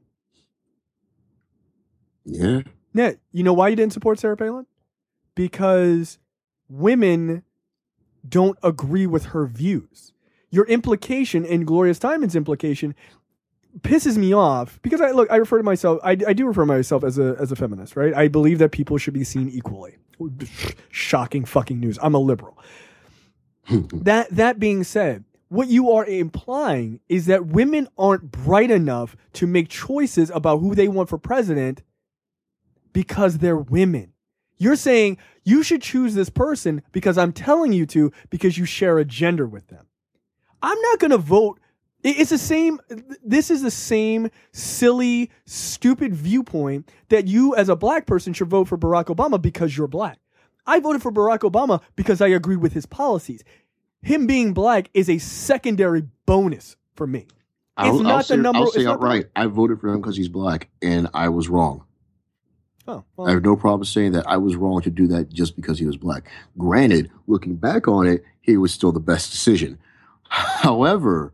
Yeah. Yeah. You know why you didn't support Sarah Palin? Because women don't agree with her views. Your implication and Gloria Steinem's implication pisses me off because I refer to myself, I do refer to myself as a feminist, right? I believe that people should be seen equally. Shocking fucking news. I'm a liberal. That being said, what you are implying is that women aren't bright enough to make choices about who they want for president because they're women. You're saying you should choose this person because I'm telling you to, because you share a gender with them. I'm not going to vote. It's the same. This is the same silly, stupid viewpoint that you as a black person should vote for Barack Obama because you're black. I voted for Barack Obama because I agreed with his policies. Him being black is a secondary bonus for me. I'll say outright, I voted for him because he's black, and I was wrong. Oh, well. I have no problem saying that I was wrong to do that just because he was black. Granted, looking back on it, he was still the best decision. However,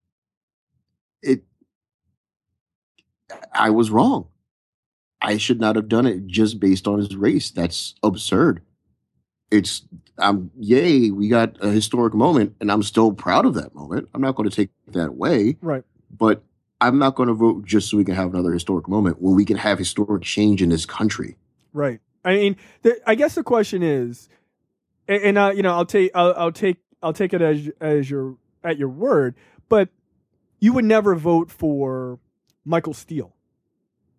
I was wrong. I should not have done it just based on his race. That's absurd. Yay, we got a historic moment, and I'm still proud of that moment. I'm not going to take that away. Right. But I'm not going to vote just so we can have another historic moment when we can have historic change in this country. Right. I mean, I guess the question is, and I'll take it as at your word, but you would never vote for Michael Steele.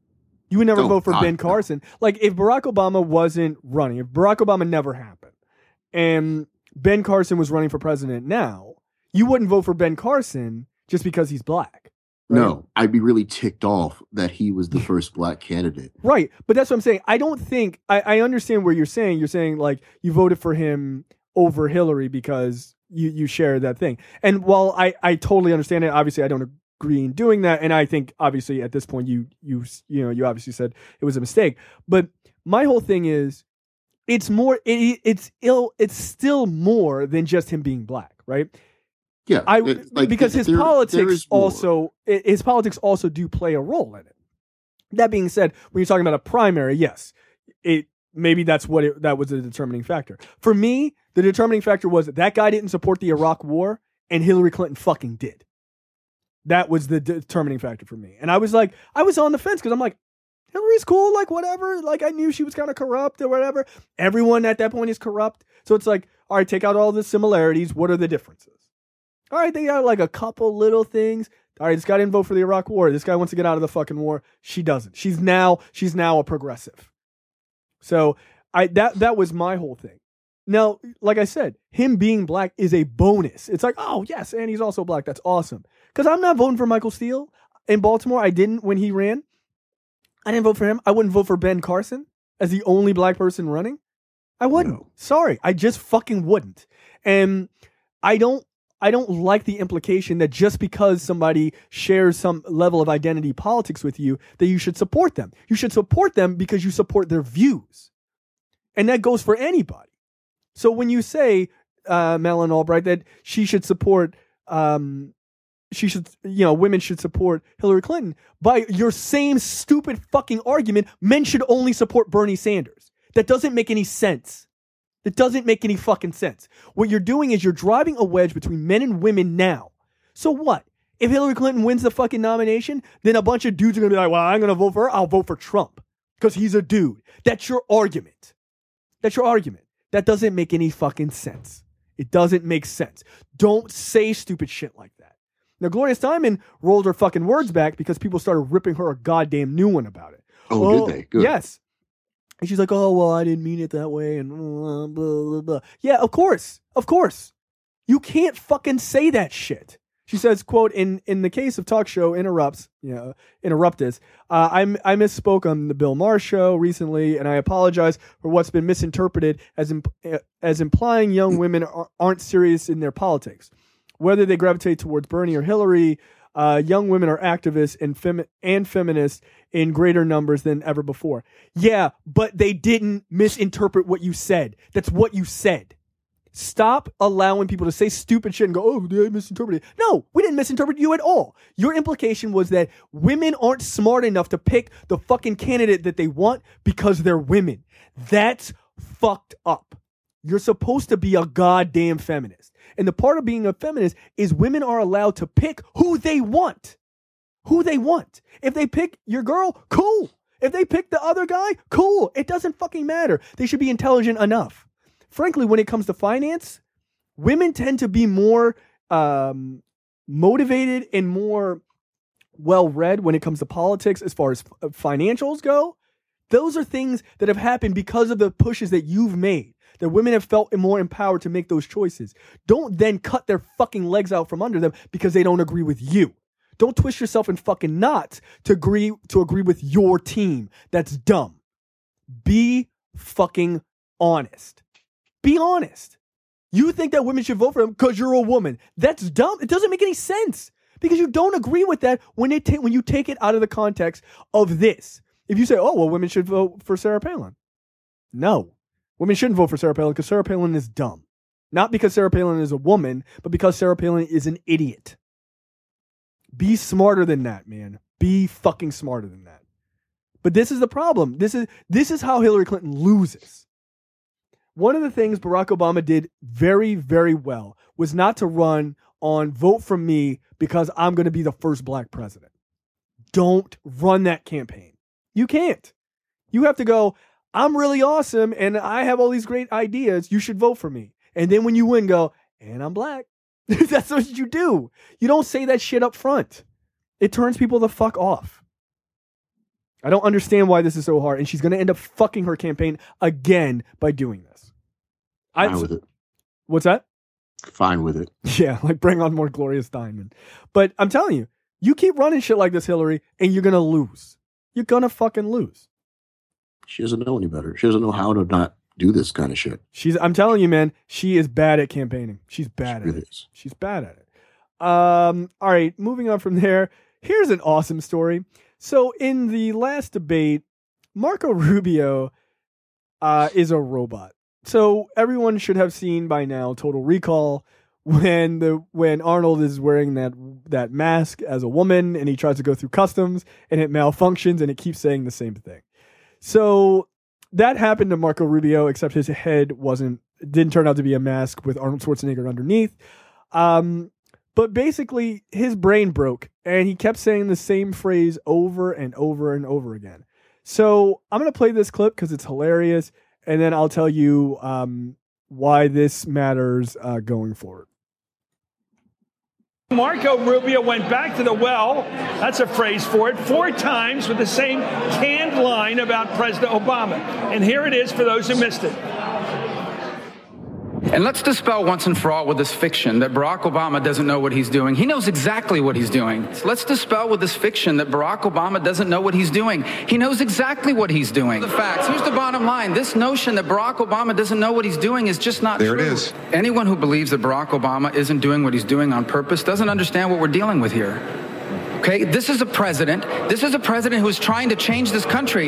You would never vote for Ben Carson. No. Like, if Barack Obama wasn't running, if Barack Obama never happened, and Ben Carson was running for president now, you wouldn't vote for Ben Carson just because he's black. Right? No, I'd be really ticked off that he was the first black candidate. Right. But that's what I'm saying. I don't think, I understand where you're saying. You're saying, like, you voted for him over Hillary because you share that thing. And while I totally understand it, obviously I don't agree in doing that. And I think, obviously, at this point, you obviously said it was a mistake. But my whole thing is, it's more, it's still more than just him being black, right? Yeah, because his politics also do play a role in it. That being said, when you're talking about a primary, yes, maybe that was a determining factor. For me, the determining factor was that guy didn't support the Iraq War, and Hillary Clinton fucking did. That was the determining factor for me. And I was on the fence because I'm like, Hillary's cool, like whatever. Like I knew she was kind of corrupt or whatever. Everyone at that point is corrupt. So it's like, all right, take out all the similarities. What are the differences? All right, they got like a couple little things. All right, this guy didn't vote for the Iraq War. This guy wants to get out of the fucking war. She doesn't. She's now a progressive. So that was my whole thing. Now, like I said, him being black is a bonus. It's like, oh yes, and he's also black. That's awesome. Because I'm not voting for Michael Steele in Baltimore. I didn't when he ran. I didn't vote for him. I wouldn't vote for Ben Carson as the only black person running. I wouldn't. No. Sorry, I just fucking wouldn't. And I don't like the implication that just because somebody shares some level of identity politics with you, that you should support them. You should support them because you support their views. And that goes for anybody. So when you say, Madeleine Albright, that she should support, women should support Hillary Clinton, by your same stupid fucking argument, men should only support Bernie Sanders. That doesn't make any sense. It doesn't make any fucking sense. What you're doing is you're driving a wedge between men and women now. So what? If Hillary Clinton wins the fucking nomination, then a bunch of dudes are going to be like, well, I'm going to vote for her. I'll vote for Trump because he's a dude. That's your argument. That doesn't make any fucking sense. It doesn't make sense. Don't say stupid shit like that. Now, Gloria Steinem rolled her fucking words back because people started ripping her a goddamn new one about it. Oh, did they? Good. Yes. And she's like, oh, well, I didn't mean it that way, and blah, blah, blah. Yeah, of course. You can't fucking say that shit. She says, quote, in the case of Talk Show Interruptus, I misspoke on the Bill Maher show recently, and I apologize for what's been misinterpreted as implying young women aren't serious in their politics. Whether they gravitate towards Bernie or Hillary, young women are activists and feminists in greater numbers than ever before. Yeah, but they didn't misinterpret what you said. That's what you said. Stop allowing people to say stupid shit and go, oh, they misinterpreted. No, we didn't misinterpret you at all. Your implication was that women aren't smart enough to pick the fucking candidate that they want because they're women. That's fucked up. You're supposed to be a goddamn feminist. And the part of being a feminist is women are allowed to pick who they want. If they pick your girl, cool. If they pick the other guy, cool. It doesn't fucking matter. They should be intelligent enough. Frankly, when it comes to finance, women tend to be more motivated and more well-read when it comes to politics as far as financials go. Those are things that have happened because of the pushes that you've made, that women have felt more empowered to make those choices. Don't then cut their fucking legs out from under them because they don't agree with you. Don't twist yourself in fucking knots to agree with your team. That's dumb. Be fucking honest. Be honest. You think that women should vote for him because you're a woman. That's dumb. It doesn't make any sense because you don't agree with that when you take it out of the context of this. If you say, oh, well, women should vote for Sarah Palin. No. Women shouldn't vote for Sarah Palin because Sarah Palin is dumb. Not because Sarah Palin is a woman, but because Sarah Palin is an idiot. Be smarter than that, man. Be fucking smarter than that. But this is the problem. This is how Hillary Clinton loses. One of the things Barack Obama did very, very well was not to run on vote for me because I'm going to be the first black president. Don't run that campaign. You can't. You have to go, I'm really awesome and I have all these great ideas. You should vote for me. And then when you win, go, and I'm black. That's what you do. You don't say that shit up front. It turns people the fuck off. I don't understand why this is so hard. And she's going to end up fucking her campaign again by doing this. Fine with it. What's that? Fine with it. Yeah, like bring on more Gloria Steinem. But I'm telling you, you keep running shit like this, Hillary, and you're going to lose. You're going to fucking lose. She doesn't know any better. She doesn't know how to not do this kind of shit. I'm telling you, man, she is bad at campaigning. She's bad at it. She's bad at it. All right, moving on from there. Here's an awesome story. So in the last debate, Marco Rubio is a robot. So everyone should have seen by now Total Recall when Arnold is wearing that mask as a woman and he tries to go through customs and it malfunctions and it keeps saying the same thing. So that happened to Marco Rubio, except his head didn't turn out to be a mask with Arnold Schwarzenegger underneath. But basically his brain broke and he kept saying the same phrase over and over and over again. So I'm going to play this clip because it's hilarious. And then I'll tell you why this matters going forward. Marco Rubio went back to the well, that's a phrase for it, 4 times with the same canned line about President Obama. And here it is for those who missed it. And let's dispel once and for all with this fiction that Barack Obama doesn't know what he's doing. He knows exactly what he's doing. So let's dispel with this fiction that Barack Obama doesn't know what he's doing. He knows exactly what he's doing. The facts. Here's the bottom line. This notion that Barack Obama doesn't know what he's doing is just not true. There it is. Anyone who believes that Barack Obama isn't doing what he's doing on purpose doesn't understand what we're dealing with here. Okay? This is a president who is trying to change this country.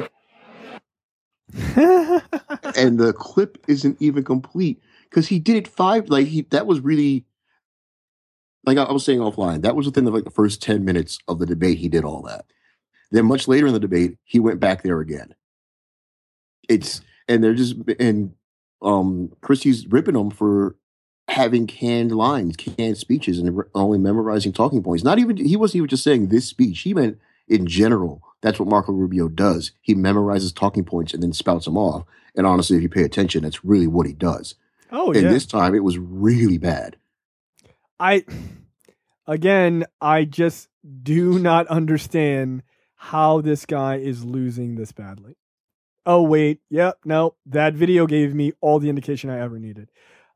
And the clip isn't even complete. Because he did it that was really, like I was saying offline, that was within the first 10 minutes of the debate, he did all that. Then much later in the debate, he went back there again. Christie's ripping him for having canned lines, canned speeches, and only memorizing talking points. He wasn't even just saying this speech. He meant in general, that's what Marco Rubio does. He memorizes talking points and then spouts them off. And honestly, if you pay attention, that's really what he does. Oh, and this time it was really bad. I just do not understand how this guy is losing this badly. Oh, wait. Yep. No, that video gave me all the indication I ever needed.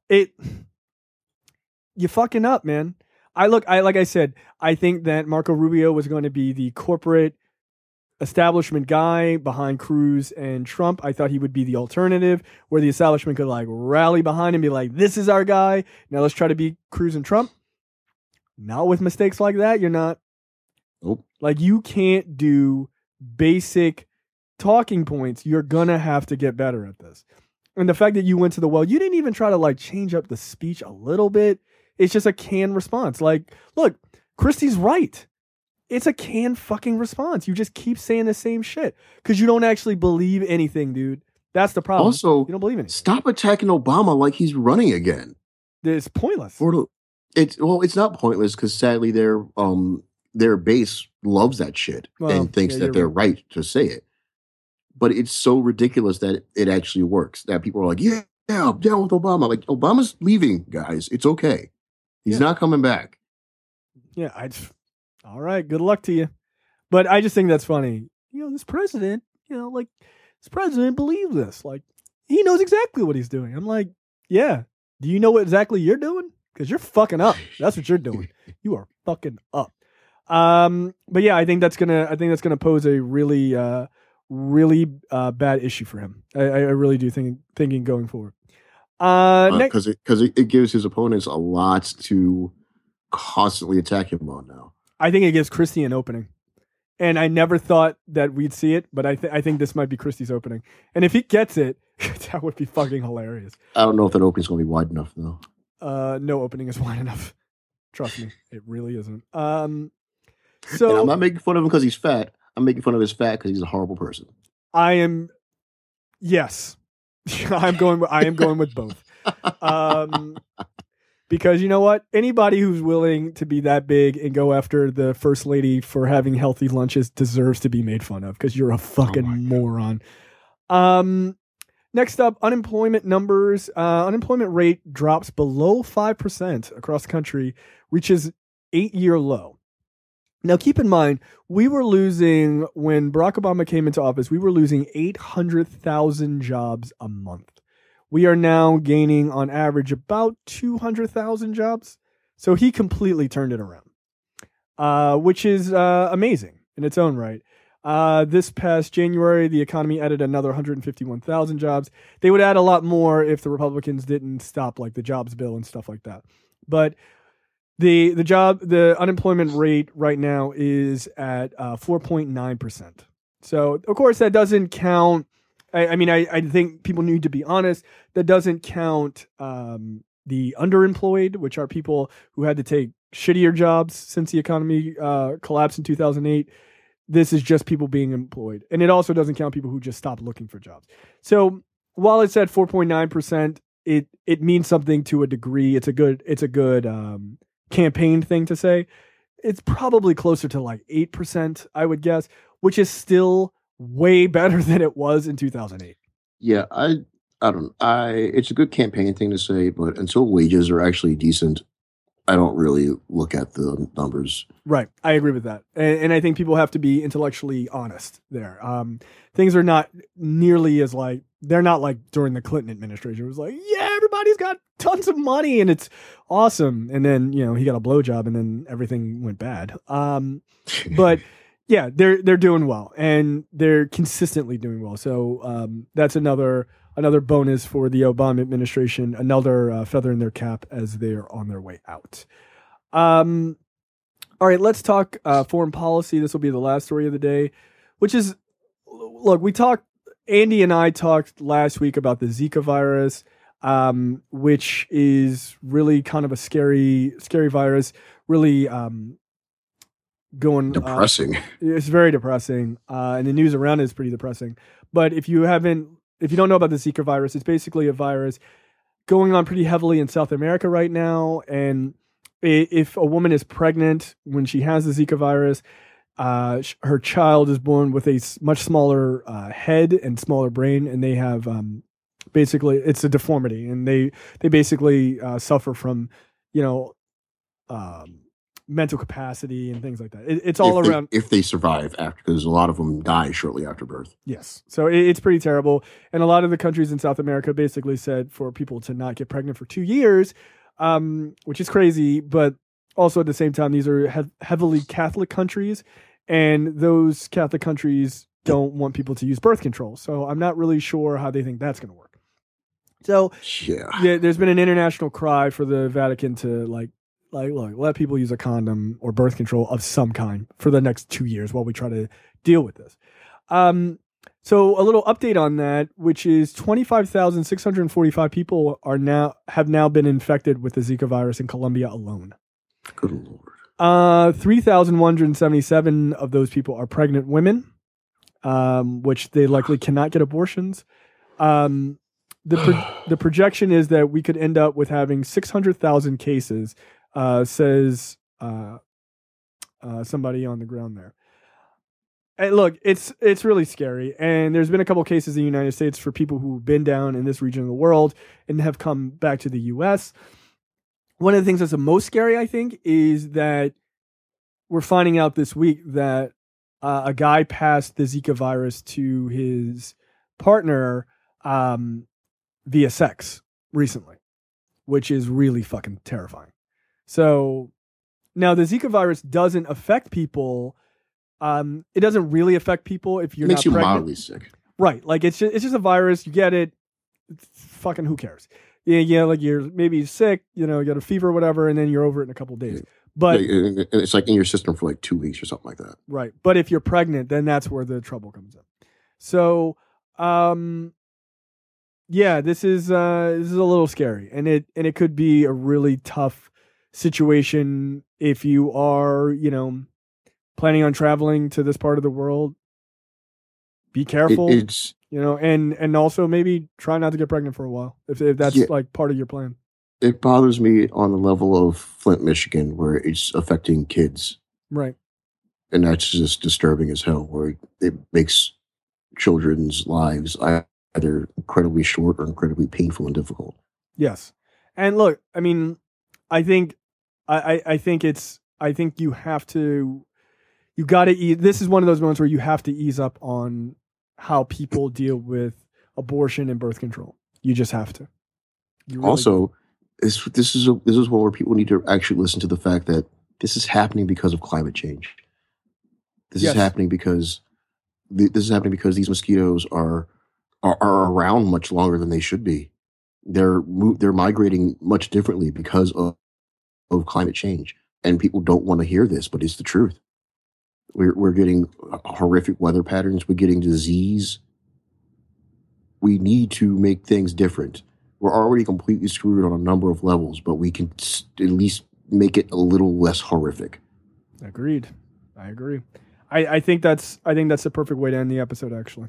You fucking up, man. Like I said, I think that Marco Rubio was going to be the corporate establishment guy behind Cruz and Trump. I thought he would be the alternative where the establishment could rally behind him and be like, this is our guy. Now let's try to beat Cruz and Trump. Not with mistakes like that. You're not. Nope. You can't do basic talking points. You're going to have to get better at this. And the fact that you went to the well, you didn't even try to change up the speech a little bit. It's just a canned response. Look, Christie's right. It's a canned fucking response. You just keep saying the same shit because you don't actually believe anything, dude. That's the problem. Also, you don't believe anything. Stop attacking Obama like he's running again. It's pointless. It's not pointless because sadly their base loves that shit and thinks that they're right to say it. But it's so ridiculous that it actually works. That people are like, yeah, I'm down with Obama. Obama's leaving, guys. It's okay. He's not coming back. Yeah, all right, good luck to you. But I just think that's funny. This president, this president believes this. He knows exactly what he's doing. I'm like, yeah. Do you know what exactly you're doing? Because you're fucking up. That's what you're doing. You are fucking up. But yeah, I think that's gonna pose a really, really bad issue for him. I really do thinking going forward. Because it gives his opponents a lot to constantly attack him on now. I think it gives Christie an opening. And I never thought that we'd see it, but I think this might be Christie's opening. And if he gets it, that would be fucking hilarious. I don't know if that opening's going to be wide enough, though. No opening is wide enough. Trust me, it really isn't. And I'm not making fun of him because he's fat. I'm making fun of his fat because he's a horrible person. Yes. I am going with both. Because you know what? Anybody who's willing to be that big and go after the first lady for having healthy lunches deserves to be made fun of because you're a fucking moron. Next up, unemployment numbers. Unemployment rate drops below 5% across the country, reaches 8-year low. Now, keep in mind, we were losing, when Barack Obama came into office, we were losing 800,000 jobs a month. We are now gaining, on average, about 200,000 jobs. So he completely turned it around, which is amazing in its own right. This past January, the economy added another 151,000 jobs. They would add a lot more if the Republicans didn't stop like the jobs bill and stuff like that. But the unemployment rate right now is at 4.9%. So of course that doesn't count. I think people need to be honest. That doesn't count the underemployed, which are people who had to take shittier jobs since the economy collapsed in 2008. This is just people being employed. And it also doesn't count people who just stopped looking for jobs. So while it's at 4.9%, it means something to a degree. It's a good campaign thing to say. It's probably closer to like 8%, I would guess, which is still way better than it was in 2008. Yeah, I don't. It's a good campaign thing to say, but until wages are actually decent, I don't really look at the numbers. Right. I agree with that. And I think people have to be intellectually honest there. Things are not nearly as like, they're not like during the Clinton administration. It was like, yeah, everybody's got tons of money and it's awesome. And then, he got a blowjob and then everything went bad. But yeah, they're doing well and they're consistently doing well. So that's another bonus for the Obama administration, another feather in their cap as they're on their way out. All right, let's talk foreign policy. This will be the last story of the day, which is, look, Andy and I talked last week about the Zika virus, which is really kind of a scary virus, really going depressing. It's very depressing, and the news around it is pretty depressing. But if you don't know about the Zika virus, it's basically a virus going on pretty heavily in South America right now. And if a woman is pregnant when she has the Zika virus, her child is born with a much smaller head and smaller brain, and they have basically it's a deformity, and they basically suffer from mental capacity and things like that. It's all around. If they survive after, because a lot of them die shortly after birth. Yes. So it's pretty terrible. And a lot of the countries in South America basically said for people to not get pregnant for 2 years, which is crazy. But also at the same time, these are heavily Catholic countries, and those Catholic countries don't want people to use birth control. So I'm not really sure how they think that's going to work. So yeah, there's been an international cry for the Vatican to look, let people use a condom or birth control of some kind for the next 2 years while we try to deal with this. So a little update on that, which is 25,645 people have now been infected with the Zika virus in Colombia alone. Good Lord. 3,177 of those people are pregnant women, which they likely cannot get abortions. The projection is that we could end up with having 600,000 cases, says somebody on the ground there. And look, it's really scary. And there's been a couple cases in the United States for people who've been down in this region of the world and have come back to the U.S. One of the things that's the most scary, I think, is that we're finding out this week that a guy passed the Zika virus to his partner via sex recently, which is really fucking terrifying. So now the Zika virus doesn't affect people. It doesn't really affect people if you're not pregnant. Makes you mildly sick. Right. Like it's just a virus. You get it. Fucking who cares? Yeah, like you're maybe sick, you got a fever or whatever, and then you're over it in a couple of days. But it's like in your system for like 2 weeks or something like that. Right. But if you're pregnant, then that's where the trouble comes in. So, yeah, this is a little scary, and it could be a really tough situation if you are, planning on traveling to this part of the world. Be careful. And also maybe try not to get pregnant for a while if that's like part of your plan. It bothers me on the level of Flint, Michigan, where it's affecting kids. Right. And that's just disturbing as hell, where it makes children's lives either incredibly short or incredibly painful and difficult. Yes. And look, I mean, I think you have to you got to this is one of those moments where you have to ease up on how people deal with abortion and birth control. You just have to. Really also, this is one where people need to actually listen to the fact that this is happening because of climate change. This is happening because these mosquitoes are around much longer than they should be. They're migrating much differently because of climate change, and people don't want to hear this, but it's the truth. We're getting horrific weather patterns. We're getting disease. We need to make things different. We're already completely screwed on a number of levels, but we can at least make it a little less horrific. Agreed. I agree. I think that's the perfect way to end the episode, actually.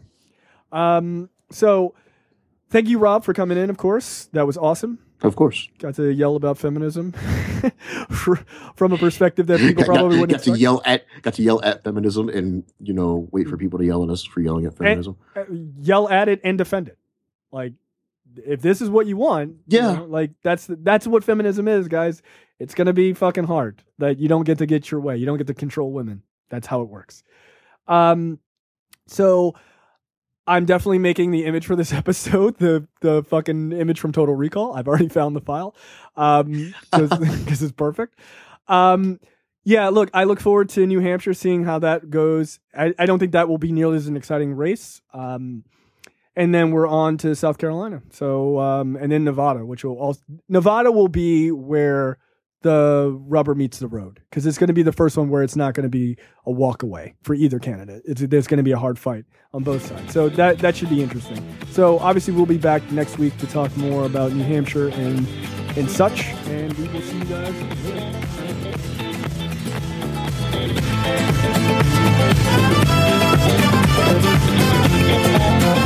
So thank you, Rob, for coming in, of course. That was awesome. Of course. Got to yell about feminism from a perspective that people probably wouldn't expect. Got to yell at feminism and, wait for people to yell at us for yelling at feminism. Yell at it and defend it. Like, if this is what you want, that's what feminism is, guys. It's going to be fucking hard. That you don't get your way. You don't get to control women. That's how it works. So I'm definitely making the image for this episode, the fucking image from Total Recall. I've already found the file because it's perfect. Yeah, look, I look forward to New Hampshire, seeing how that goes. I don't think that will be nearly as an exciting race. And then we're on to South Carolina. So, and then Nevada, Nevada will be where the rubber meets the road, because it's going to be the first one where it's not going to be a walk away for either candidate. There's going to be a hard fight on both sides. So that should be interesting. So obviously we'll be back next week to talk more about New Hampshire and such, and we will see you guys later.